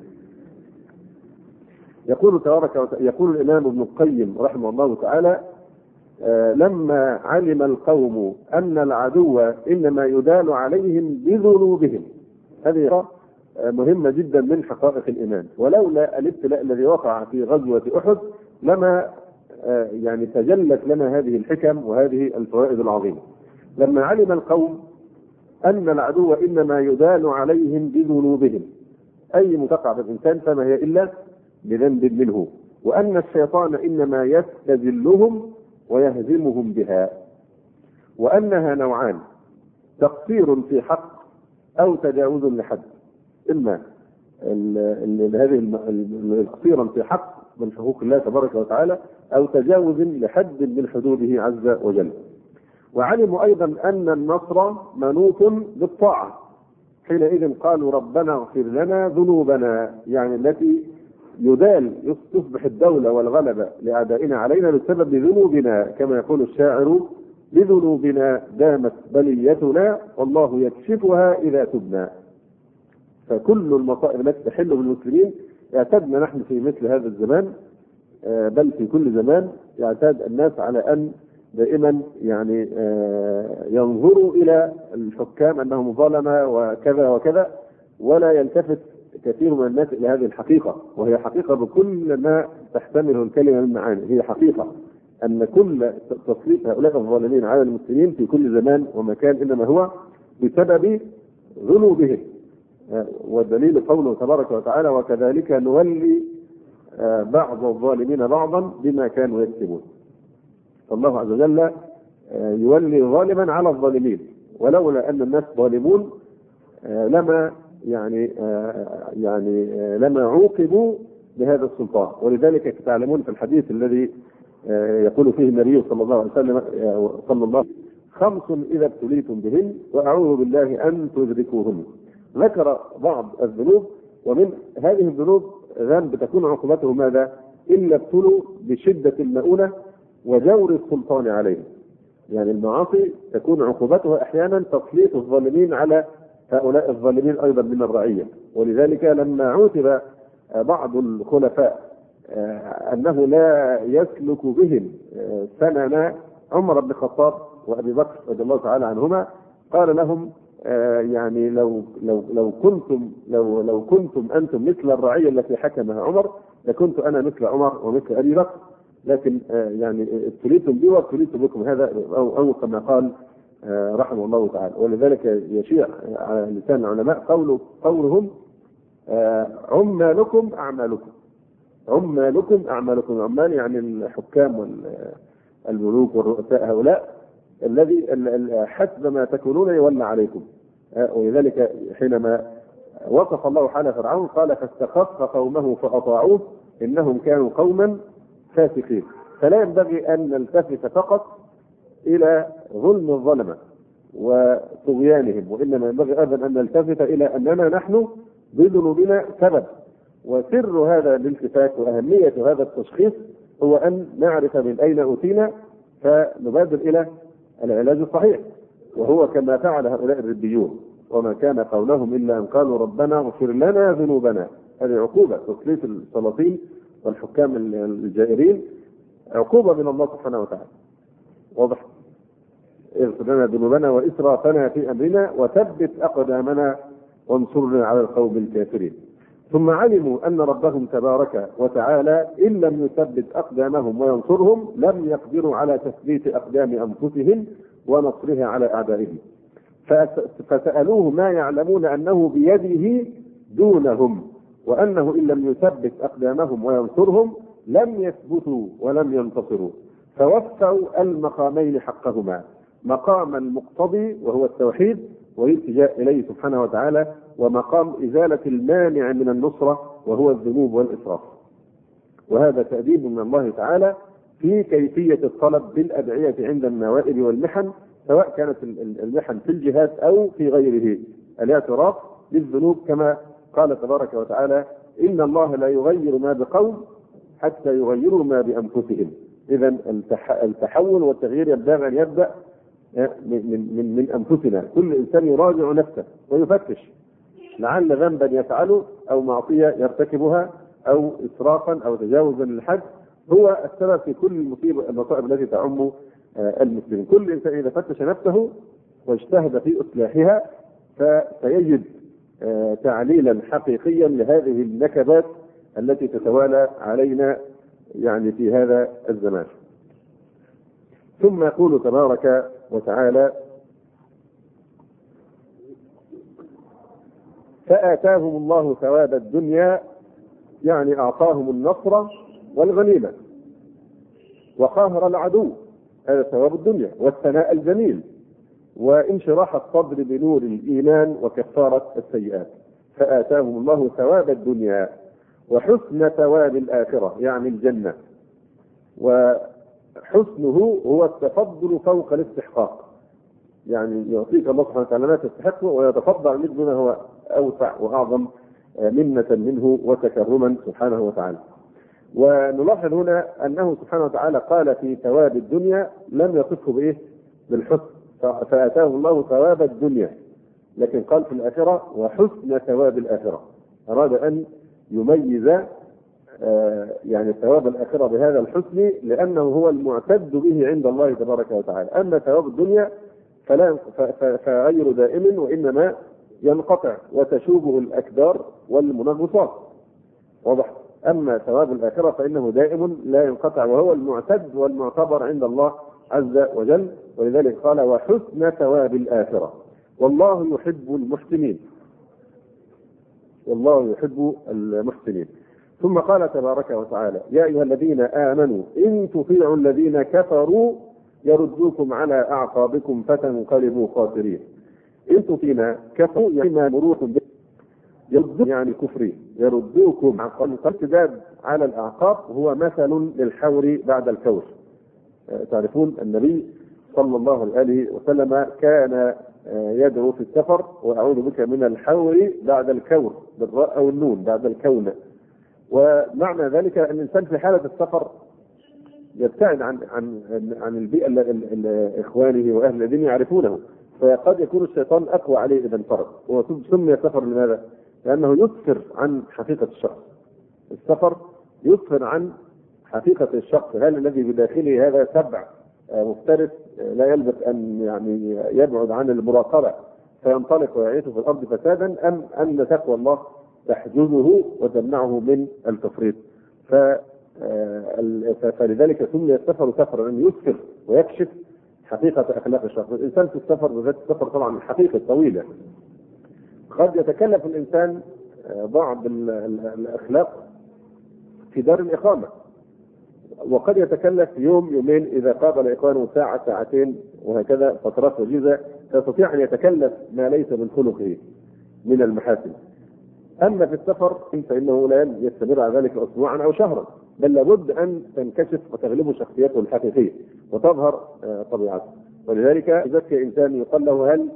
يقول الإمام ابن القيم رحمه الله تعالى لما علم القوم أن العدو إنما يدال عليهم بذنوبهم. هذه مهمة جدا من حقائق الإيمان. ولولا الابتلاء الذي وقع في غزوة أحد لما يعني تجلت لنا هذه الحكم وهذه الفوائد العظيمة. لما علم القوم أن العدو إنما يدال عليهم بذنوبهم، أي متقع بالإنسان فما هي إلا بذنب منه، وأن الشيطان إنما يستذلهم ويهزمهم بها، وأنها نوعان: تقصير في حق أو تجاوز لحد، إما هذه تقصيرا في حق من حقوق الله تبارك وتعالى أو تجاوز لحد من حدوده عز وجل. وعلموا أيضا أن النصر منوط بالطاعة، حينئذ قالوا ربنا اغفر لنا ذنوبنا، يعني التي يدال تصبح الدولة والغلبة لأعدائنا علينا بسبب ذنوبنا، كما يقول الشاعر: بذنوبنا دامت بليتنا والله يكشفها إذا تبنا. فكل المصائب التي تحل بالمسلمين اعتدنا نحن في مثل هذا الزمان، بل في كل زمان يعتاد الناس على أن دائما يعني ينظروا إلى الحكام أنهم ظلمة وكذا وكذا، ولا يلتفت كثير من الناس إلى هذه الحقيقة، وهي حقيقة بكل ما تحتمله الكلمة من معاني. هي حقيقة أن كل تسليط هؤلاء الظالمين على المسلمين في كل زمان ومكان إنما هو بسبب ذنوبهم، والدليل قوله تبارك وتعالى: وكذلك نولي بعض الظالمين بعضا بما كانوا يكسبون. الله عز وجل يولي ظالما على الظالمين، ولولا أن الناس ظالمون لما لما عوقبوا بهذا السلطان. ولذلك تعلمون في الحديث الذي يقول فيه النبي صلى الله عليه وسلم: 5 إذا ابتليتم بهن وأعوذ بالله أن تدركوهن. ذكر بعض الذنوب، ومن هذه الذنوب ذنب تكون عقوبته ماذا؟ إلا ابتلوا بشدة المؤونة وجور السلطان عليهم. يعني المعاصي تكون عقوبتها أحيانا تسليط الظالمين على هؤلاء الظالمين أيضا من الرعية. ولذلك لما عوتب بعض الخلفاء أنه لا يسلك بهم سنن عمر بن الخطاب وأبي بكر رضي الله تعالى عنهما، قال لهم: يعني لو كنتم أنتم مثل الرعية التي حكمها عمر لكنت أنا مثل عمر ومثل أبي بكر، لكن يعني ابتليتم بي وابتليتم بكم، هذا أو كما قال رحمه الله تعالى. ولذلك يشيع على لسان العلماء قولهم: عمالكم أعمالكم. عمالكم أعمالكم، العمال يعني الحكام والملوك والرؤساء، هؤلاء الذي حسب ما تكونون يولى عليكم. ولذلك حينما وصف الله حال فرعون قال: فاستخف قومه فأطاعوه إنهم كانوا قوما فاسقين. فلا ينبغي أن نلتفت فقط إلى ظلم الظلمة وطغيانهم، وإنما ينبغي أيضا أن نلتفت إلى أننا نحن بذنوبنا سبب. وسر هذا الالتفات وأهمية هذا التشخيص هو أن نعرف من أين أوتينا فنبادر إلى العلاج الصحيح، وهو كما فعل هؤلاء الربيون: وما كان قولهم إلا أن قالوا ربنا اغفر لنا ذنوبنا. هذه عقوبة، تسليط السلاطين والحكام الجائرين عقوبة من الله سبحانه وتعالى. واضح؟ اغفر لنا ذنوبنا وإسرافنا في أمرنا وثبت أقدامنا وانصرنا على القوم الكافرين. ثم علموا أن ربهم تبارك وتعالى إن لم يثبت أقدامهم وينصرهم لم يقدروا على تثبيت أقدام أنفسهم ونصرها على أعدائهم، فسألوه ما يعلمون أنه بيده دونهم، وأنه إن لم يثبت أقدامهم وينصرهم لم يثبتوا ولم ينتصروا، فوفوا المقامين حقهما: مقام المقتضي وهو التوحيد والالتجاء إليه سبحانه وتعالى، ومقام إزالة المانع من النصرة وهو الذنوب والإسراف. وهذا تأديب من الله تعالى في كيفية الطلب بالأدعية عند النوائب والمحن، سواء كانت المحن في الجهاد أو في غيره، الاعتراف بالذنوب، كما قال تبارك وتعالى: إن الله لا يغير ما بقوم حتى يغيروا ما بأنفسهم. إذن التحول والتغيير ينبغي أن يبدأ من أنفسنا. كل إنسان يراجع نفسه ويفتش لعل ذنبا يفعله أو معصية يرتكبها أو إسرافا أو تجاوزا للحد هو السبب في كل المصائب التي تعم المسلمين. كل إنسان إذا فتش نفسه واجتهد في إصلاحها فسيجد تعليلا حقيقيا لهذه النكبات التي تتوالى علينا يعني في هذا الزمان. ثم يقول تبارك وتعالى: فآتاهم الله ثواب الدنيا، يعني أعطاهم النصر والغنيمة وقهر العدو، هذا ثواب الدنيا، والثناء الجميل، وانشراح الصدر بنور الإيمان وكفارة السيئات. فآتاهم الله ثواب الدنيا وحسن ثواب الآخرة، يعني الجنة. وحسنه هو التفضل فوق الاستحقاق، يعني يعطيك الله سبحانه وتعالى ما تستحقه ويتفضل منك بما هو أوسع وأعظم منة منه وتكرما سبحانه وتعالى. ونلاحظ هنا أنه سبحانه وتعالى قال في ثواب الدنيا لم يصفه بإيه؟ بالحسن، فآتاه الله ثواب الدنيا، لكن قال في الآخرة وحسن ثواب الآخرة. أراد أن يميز يعني ثواب الآخرة بهذا الحسن، لأنه هو المعتد به عند الله تبارك وتعالى. أما ثواب الدنيا فغير دائم، وإنما ينقطع وتشوبه الأكدار والمنغصات، واضح. أما ثواب الآخرة فإنه دائم لا ينقطع، وهو المعتد والمعتبر عند الله عز وجل. ولذلك قال وحسن ثواب الآخرة، والله يحب المحسنين، والله يحب المحسنين. ثم قال تبارك وتعالى: يا أيها الذين آمنوا إن تطيعوا الذين كفروا يردوكم على أعقابكم فتنقلبوا خاسرين. إن تطيعوا كفروا يعني مروكم يردوكم، يعني كفري، يردوكم عن الارتداد على الأعقاب هو مثل للحور بعد الكور. تعرفون النبي صلى الله عليه وسلم كان يدعو في السفر: وأعوذ بك من الحور بعد الكور، بالراء أو النون بعد الكون. ومعنى ذلك أن الإنسان في حالة السفر يبتعد عن البيئة إخوانه وأهل الذين يعرفونه، فقد يكون الشيطان أقوى عليه إذا انفرد. وسمي السفر لماذا؟ لأنه يسفر عن حقيقة الشخص. السفر يسفر عن حقيقة الشخص، هل الذي بداخله هذا سبع مفترس لا يلبث أن يعني يبعد عن المراقبة فينطلق ويعيش في الأرض فسادا، أم أن تقوى الله تحجزه وتمنعه من التفريط. فلذلك سمي السفر سفرا، أن يسفر ويكشف حقيقة أخلاق الشخص. الإنسان في السفر، بالذات السفر طبعا الحقيقة طويلة، قد يتكلف الإنسان بعض الأخلاق في دار الإقامة، وقد يتكلف يوم يومين إذا قابل إخوانه ساعة ساعتين وهكذا فترات وجيزة، يستطيع أن يتكلف ما ليس من خلقه من المحاسن. أما في السفر فإنه لا يستمر على ذلك أسبوعا أو شهرا، بل لابد أن تنكشف وتغلبه شخصيته الحقيقية وتظهر طبيعته. ولذلك إذا كان إنسان يقال له: هل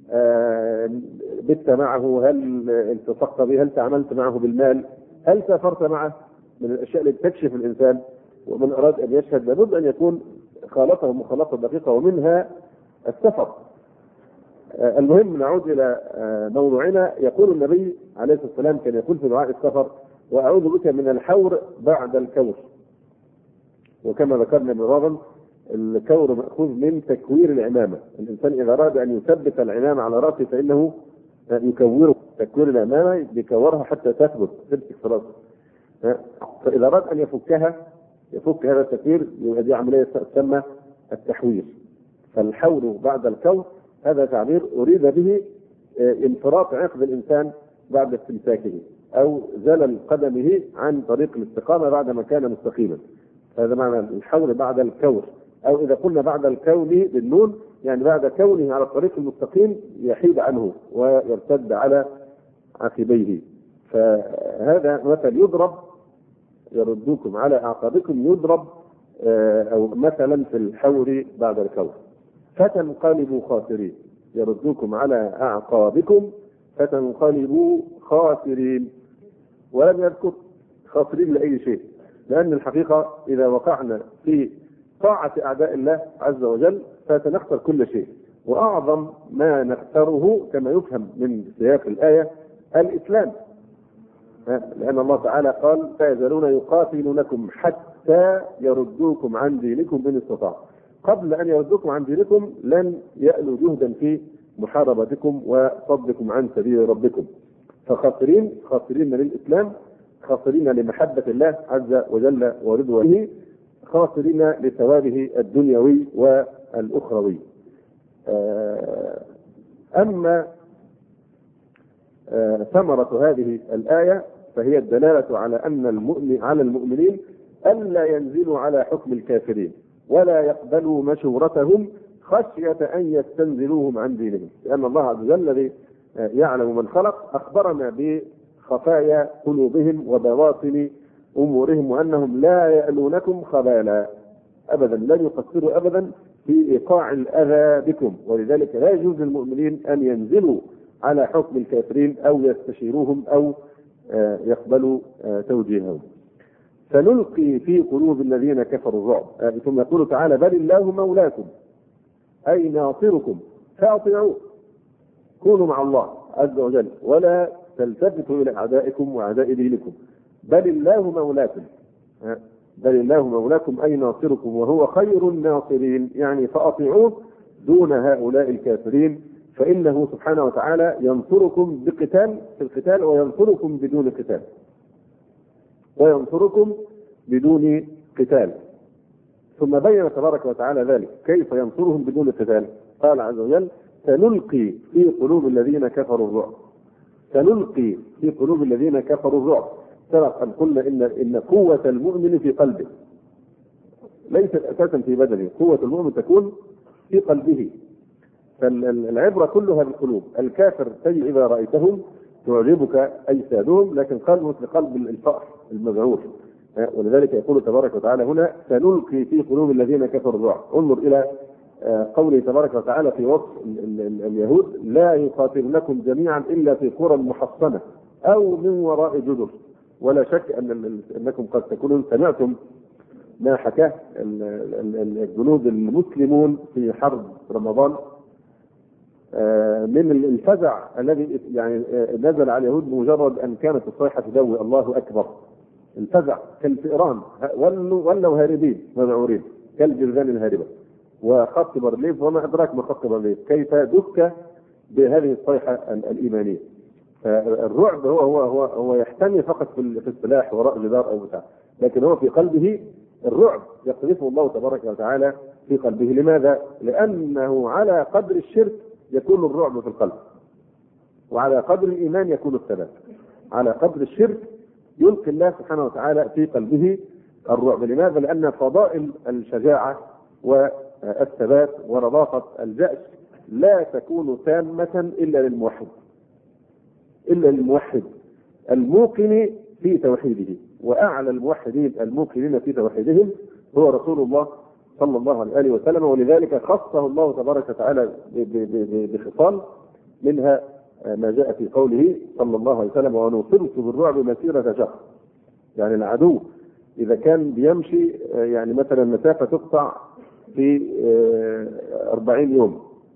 بت معه؟ هل التصقت به؟ هل تعاملت معه بالمال؟ هل سافرت معه؟ من الأشياء اللي تكشف الإنسان. ومن أراد أن يشهد لابد أن يكون خالطه مخالطة دقيقة، ومنها السفر. المهم نعود إلى موضوعنا. يقول النبي عليه الصلاة والسلام كان يقول في دعاء السفر: وأعوذ بك من الحور بعد الكور. وكما ذكرنا مرارا الكور مأخوذ من تكوير العمامة. الإنسان إذا أراد أن يثبت العمامة على رأسه فإنه يكوره، تكوير العمامة يكورها حتى تثبت تمسك في رأسه. فإذا أراد أن يفك هذا التكوير، هذه عملية تسمى التحوير. فالحور بعد الكور هذا تعبير أريد به انفراط عقد الإنسان بعد استمساكه، أو زلل قدمه عن طريق الاستقامة بعدما كان مستقيما. هذا معنى الحور بعد الكور. أو إذا قلنا بعد الكون بالنون، يعني بعد كونه على الطريق المستقيم يحيد عنه ويرتد على عقبيه. فهذا مثل يضرب: يردوكم على أعقابكم، يضرب أو مثلا في الحور بعد الكور. فتنقلبوا خاسرين، يردوكم على أعقابكم فتنقلبوا خاسرين. ولم يذكر خاسرين لأي شيء، لأن الحقيقة إذا وقعنا في طاعة أعداء الله عز وجل فسنخسر كل شيء. وأعظم ما نخسره كما يفهم من سياق الآية الإسلام، لأن الله تعالى قال: لا يزالون يقاتلونكم حتى يردوكم عن دينكم إن استطاعوا. قبل أن يردوكم عن دينكم لن يألوا جهدا في محاربتكم وصدكم عن سبيل ربكم. فخاسرين، خاسرين للإسلام، خاسرين لمحبة الله عز وجل ورضوانه، خاسرين لثوابه الدنيوي والأخروي. أما ثمرة هذه الآية فهي الدلالة على أن المؤمنين ألا ينزلوا على حكم الكافرين ولا يقبلوا مشورتهم خشية أن يستنزلوهم عن دينهم، لأن الله عز وجل الذي يعلم من خلق أخبرنا بخفايا قلوبهم وبواطن أمورهم وأنهم لا يألونكم خبالا أبدا، لن يقصروا أبدا في إيقاع الأذى بكم، ولذلك لا يجوز للمؤمنين أن ينزلوا على حكم الكافرين أو يستشيروهم أو يقبلوا توجيههم. سنلقي في قلوب الذين كفروا الرعب. ثم يقول تعالى: بل الله مولاكم أي ناصركم فأطيعوه، كونوا مع الله عز وجل ولا تلتفتوا إلى أعدائكم وأعداء دينكم. بل الله مولاكم، بل الله مولاكم أي ناصركم وهو خير الناصرين، يعني فأطيعوه دون هؤلاء الكافرين، فإنه سبحانه وتعالى ينصركم بقتال في القتال وينصركم بدون قتال، وينصركم بدون قتال. ثم بين تبارك وتعالى ذلك كيف ينصرهم بدون قتال. قال عز وجل: سنلقي في قلوب الذين كفروا الرعب. سنلقي في قلوب الذين كفروا الرعب. سبق أن قلنا إن قوة المؤمن في قلبه ليست أساسا في بدنه، قوة المؤمن تكون في قلبه. فالعبرة كلها بالقلوب. الكافر تجد إذا رأيتهم تعجبك أجسادهم، لكن قلبه مثل قلب الفأر المذعور. ولذلك يقول تبارك وتعالى هنا: سنلقي في قلوب الذين كفروا الرعب. انظر إلى قوله تبارك وتعالى في وصف اليهود: لا يقاتلونكم جميعا إلا في قرى محصنة أو من وراء جدر. ولا شك أنكم قد تكونوا سمعتم ما حكاه الجنود المسلمون في حرب رمضان من الفزع الذي يعني نزل على اليهود بمجرد أن كانت الصيحة تدوي الله أكبر. الفزع كالفئران، ولوا هاربين مذعورين كالجرذان الهاربة. وخط برليف وما أدراك ما خط برليف كيف دك بهذه الصيحة الإيمانية. الرعب هو يحتمي فقط في السلاح وراء جدار أو بتاع، لكن هو في قلبه الرعب يقذفه الله تبارك وتعالى في قلبه. لماذا؟ لأنه على قدر الشرك يكون الرعب في القلب، وعلى قدر الإيمان يكون الثبات. على قدر الشرك يلقي الله سبحانه وتعالى في قلبه الرعب. لماذا؟ لأن فضائل الشجاعة والثبات ورضاقة الجأش لا تكون تامة إلا للموحد، إلا للموحد الموقن في توحيده. وأعلى الموحدين الموقنين في توحيدهم هو رسول الله صلى الله عليه وسلم. ولذلك خصه الله تبارك وتعالى بخصال، منها ما جاء في قوله صلى الله عليه وسلم: ونصرت بالرعب مسيرة شهر. يعني العدو إذا كان بيمشي يعني مثلا مسافة تقطع في 40 يوم،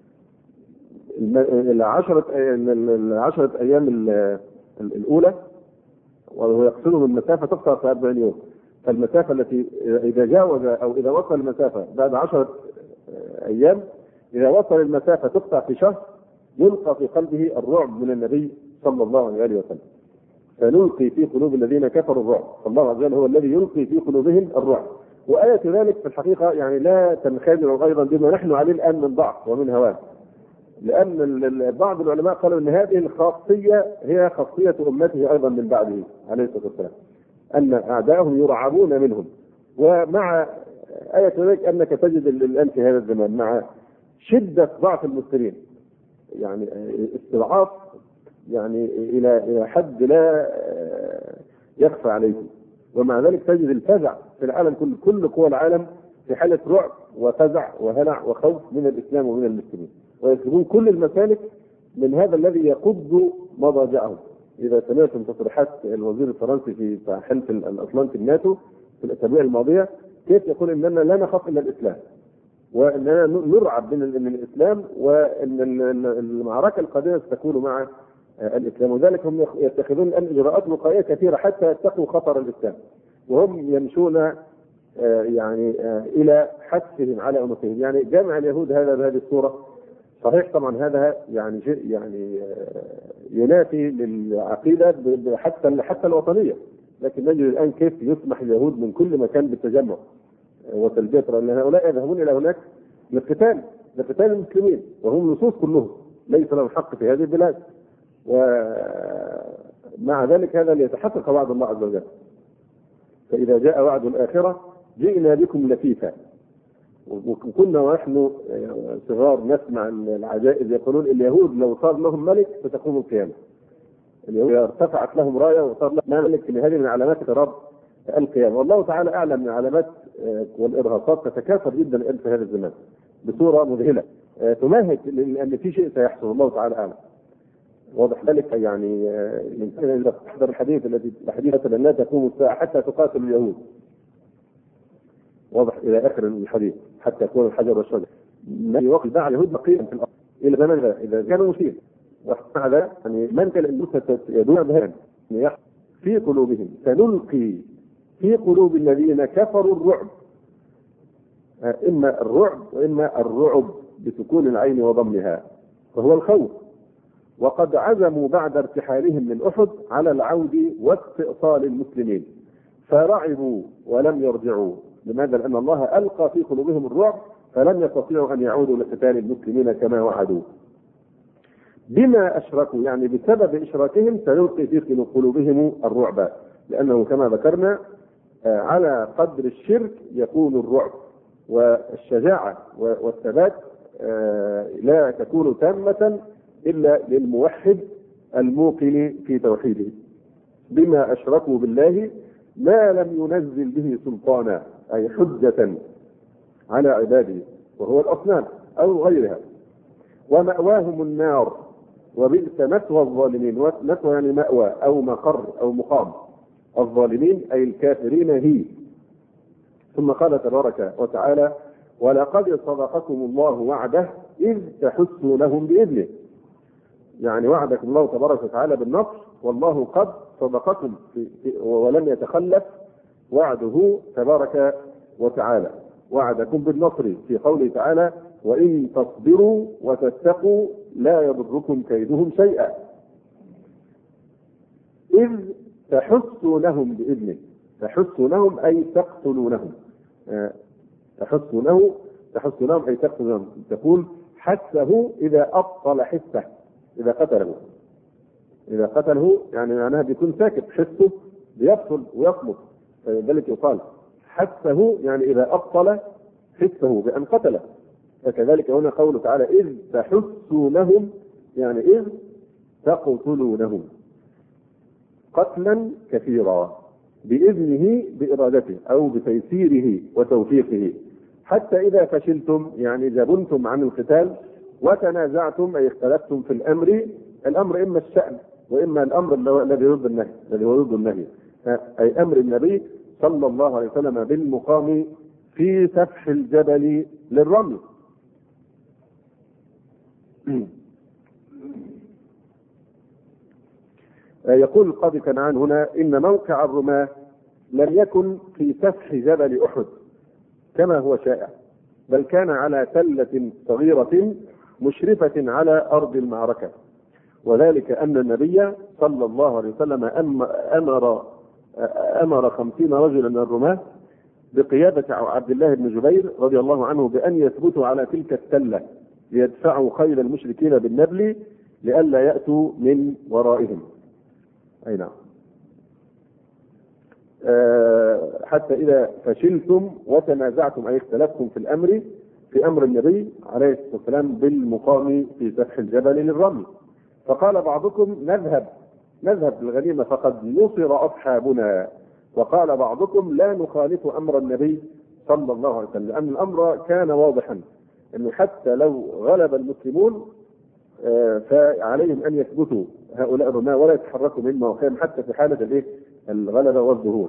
العشرة أيام الأولى، وهو يقصده المسافة تقطع في 40 يوم. فالمسافة التي إذا جاوز أو إذا وصل المسافة بعد 10 أيام، إذا وصل المسافة تقطع في شهر، يلقى في قلبه الرعب من النبي صلى الله عليه وسلم. فنلقي في قلوب الذين كفروا الرعب. الله عز وجل هو الذي يلقي في قلوبهم الرعب. وآية ذلك في الحقيقة يعني لا تنخدع أيضا بما نحن عليه الآن من ضعف ومن هوان، لأن بعض العلماء قالوا أن هذه الخاصية هي خاصية أمته أيضا من بعده عليه الصلاة والسلام، أن أعداءهم يرعبون منهم. ومع آية ذلك أنك تجد الآن في هذا الزمان مع شدة ضعف المسلمين، يعني استضعاف يعني إلى حد لا يخفى عليكم، ومع ذلك تجد الفزع في العالم كل قوى العالم في حالة رعب وفزع وهلع وخوف من الإسلام ومن المسلمين، ويسلبون كل المسالك من هذا الذي يقض مضاجعهم. إذا سمعتم تصريحات الوزير الفرنسي في حلف الأطلنطي الناتو في الأسابيع الماضية، كيف يقول إننا لا نخاف إلا الإسلام، وإننا نرعب من الإسلام، وإن المعركة القادمة ستكون مع الإسلام. وذلك هم يتخذون الآن إجراءات وقائية كثيرة حتى يتقوا خطر الإسلام، وهم يمشون إلى حثهم على أمتهم. يعني جمع اليهود هذا بهذه الصورة صحيح طبعا، هذا يعني شيء ينافي للعقيدة حتى الوطنية، لكن نجد الآن كيف يسمح اليهود من كل مكان بالتجمع وتلبية، لأن هؤلاء يذهبون إلى هناك لقتال المسلمين، وهم نصوص كلهم ليس لهم حق في هذه البلاد، ومع ذلك هذا ليتحقق وعد الله عز وجل. فإذا جاء وعد الآخرة جئنا بكم لفيفا. وكنا ونحن صغار نسمع العجائز يقولون اليهود لو صار لهم ملك فتقوم القيامة. اليهود ارتفعت لهم راية وصار لهم ملك، هذه من علامات اقتراب القيامة. والله تعالى أعلم من علامات والإرهاصات تتكاثر جدا في هذا الزمان بصورة مذهلة تمهد لأن في شيء سيحصل، الله تعالى أعلم. واضح ذلك يعني إذا تحضر الحديث مثلا لا تقوم الساعة حتى تقاتل اليهود، واضح إلى آخر الحديث، حتى يكون الحجر والشجر من وقت دعا اليهود بقيا في الأرض إلى زمن إذا كانوا مسلمين. وهذا يعني من كان الأنفس يدون بهذا في قلوبهم سنلقي في قلوب الذين كفروا الرعب، إما الرعب وإما الرعب بسكون العين وضمها، وهو الخوف. وقد عزموا بعد ارتحالهم من أحد على العود واستئصال المسلمين فرعبوا ولم يرجعوا. لماذا؟ لأن الله ألقى في قلوبهم الرعب فلم يستطيعوا أن يعودوا لقتال المسلمين كما وعدوا. بما أشركوا يعني بسبب إشراكهم سنلقي في قلوبهم الرعب، لأنه كما ذكرنا على قدر الشرك يكون الرعب، والشجاعة والثبات لا تكون تامة إلا للموحد الموقن في توحيده. بما أشركوا بالله ما لم ينزل به سلطانا، أي حجة على عباده، وهو الأصنام أو غيرها. ومأواهم النار وبئس مثوى الظالمين. مثوى يعني مأوى أو مقر أو مقام الظالمين أي الكافرين هي. ثم قال تبارك وتعالى ولقد صدقكم الله وعده إذ تحسونهم بإذنه. يعني وعدكم الله تبارك وتعالى بالنصر، والله قد صدقكم ولم يتخلف وعده تبارك وتعالى. وعدكم بالنصر في قوله تعالى وإن تصبروا وتتقوا لا يضركم كيدهم شيئا. إذ تحسونهم بإذنه، تحسونهم أي تقتلونهم، تحسونهم أي تقتلونهم. تقول حسه إذا أبطل حسه، إذا قتله يعني معناها بيكون ساكت، حسه بيبطل ويصمت، فذلك يقال حسه يعني إذا أبطل حسه بأن قتله. فكذلك هنا قوله تعالى إذ تحسونهم يعني إذ تقتلونهم قتلا كثيرا بإذنه بإرادته أو بتيسيره وتوفيقه، حتى إذا فشلتم يعني جبنتم عن القتال وتنازعتم أي اختلفتم في الأمر إما الشأن وإما الأمر الذي يرد النهي، أي أمر النبي صلى الله عليه وسلم بالمقام في سفح الجبل للرمي. يقول القاضي كنعان هنا إن موقع الرماة لم يكن في سفح جبل أحد كما هو شائع، بل كان على تلة صغيرة مشرفة على أرض المعركة، وذلك أن النبي صلى الله عليه وسلم أمر 50 رجلا من الرماة بقيادة عبد الله بن جبير رضي الله عنه بأن يثبتوا على تلك التلة ليدفعوا خيل المشركين بالنبل لئلا يأتوا من ورائهم. أي نعم. حتى إذا فشلتم وتنازعتم أي اختلفتم في أمر النبي عليه الصلاة والسلام بالمقام في سفح الجبل للرمي، فقال بعضكم نذهب بالغنيمة فقد نصر أصحابنا، وقال بعضكم لا نخالف أمر النبي صلى الله عليه وسلم، لأن الأمر كان واضحا أنه حتى لو غلب المسلمون فعليهم أن يثبتوا هؤلاء الرماة ولا يتحركوا من مواقعهم حتى في حالة الغلبة والظهور.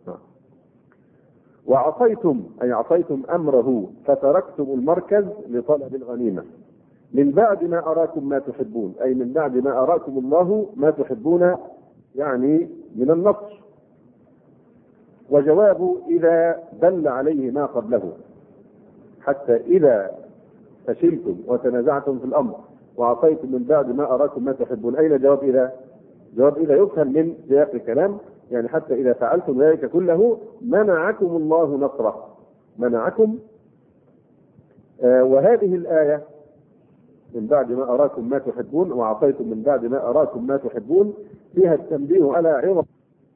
وعصيتم أي عصيتم أمره فتركتم المركز لطلب الغنيمة من بعد ما أراكم ما تحبون، أي من بعد ما أراكم الله ما تحبون يعني من النصر. وجواب إذا دل عليه ما قبله، حتى إذا فشلتم وتنازعتم في الأمر وعصيتم من بعد ما أراكم ما تحبون. أين جواب إذا؟ جواب إذا يفهم من سياق الكلام، يعني حتى إذا فعلتم ذلك كله منعكم الله نصره، منعكم. وهذه الآية من بعد ما أراكم ما تحبون وعصيتم من بعد ما أراكم ما تحبون فيها التنبيه على عظم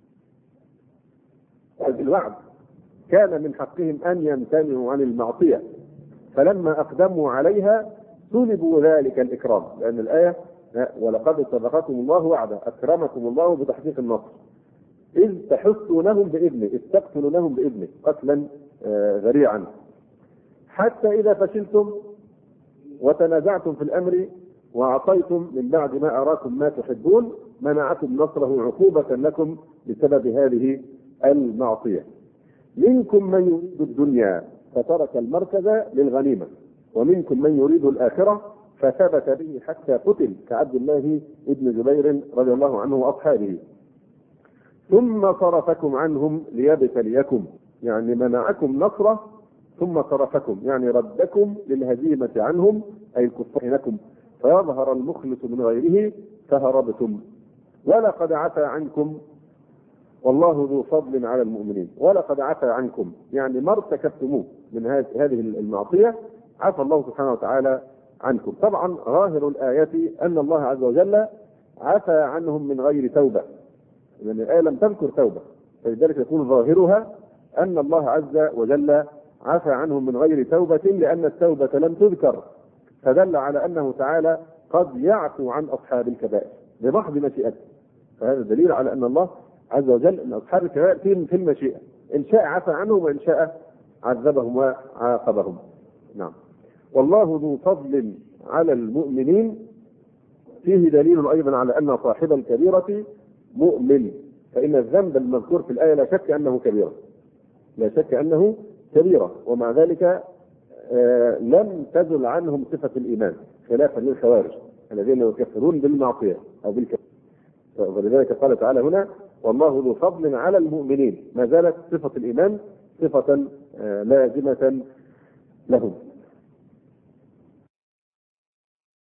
الوعد. كان من حقهم أن يمتنعوا عن المعصية، فلما أقدموا عليها سلبوا ذلك الإكرام، لأن الآية ولقد صدقكم الله وعده أكرمكم الله بتحقيق النصر، إذ تحسونهم بإذنه، إذ تقتلونهم بإذنه قتلا ذريعا، حتى إذا فشلتم وتنازعتم في الأمر وعصيتم من بعد ما أراكم ما تحبون منعكم نصره عقوبة لكم بسبب هذه المعصية. منكم من يريد الدنيا فترك المركز للغنيمة، ومنكم من يريد الآخرة فثبت به حتى قتل، كعبد الله بن جبير رضي الله عنه وأصحابه. ثم صرفكم عنهم ليبتليكم، يعني منعكم نصره ثم صرفكم، يعني ردكم للهزيمة عنهم أي الكفارينكم، فيظهر المخلص من غيره فهربتم. ولقد عفى عنكم والله ذو فضل على المؤمنين. ولقد عفى عنكم يعني ما ارتكبتموه من هذه المعصية عفى الله سبحانه وتعالى عنكم. طبعا ظاهر الآية أن الله عز وجل عفى عنهم من غير توبة، لأن الآية لم تذكر توبة، فلذلك يكون ظاهرها أن الله عز وجل عفى عنهم من غير توبة، لأن التوبة لم تذكر، فدل على أنه تعالى قد يعفو عن أصحاب الكبائر بمحض مشيئته. فهذا دليل على أن الله عز وجل أن أصحاب الكبائر في المشيئة، إن شاء عفى عنهم وإن شاء عذبهم وعاقبهم. نعم. والله ذو فضل على المؤمنين، فيه دليل أيضا على أن صاحب الكبيرة مؤمن، فإن الذنب المذكور في الآية لا شك أنه كبيرة، لا شك أنه كبيرة، ومع ذلك لم تزل عنهم صفة الإيمان خلافا للخوارج الذين يكفرون بالمعصية أو بالكفر. ولذلك قال تعالى هنا والله ذو فضل على المؤمنين، ما زالت صفة الإيمان صفة لازمة لهم.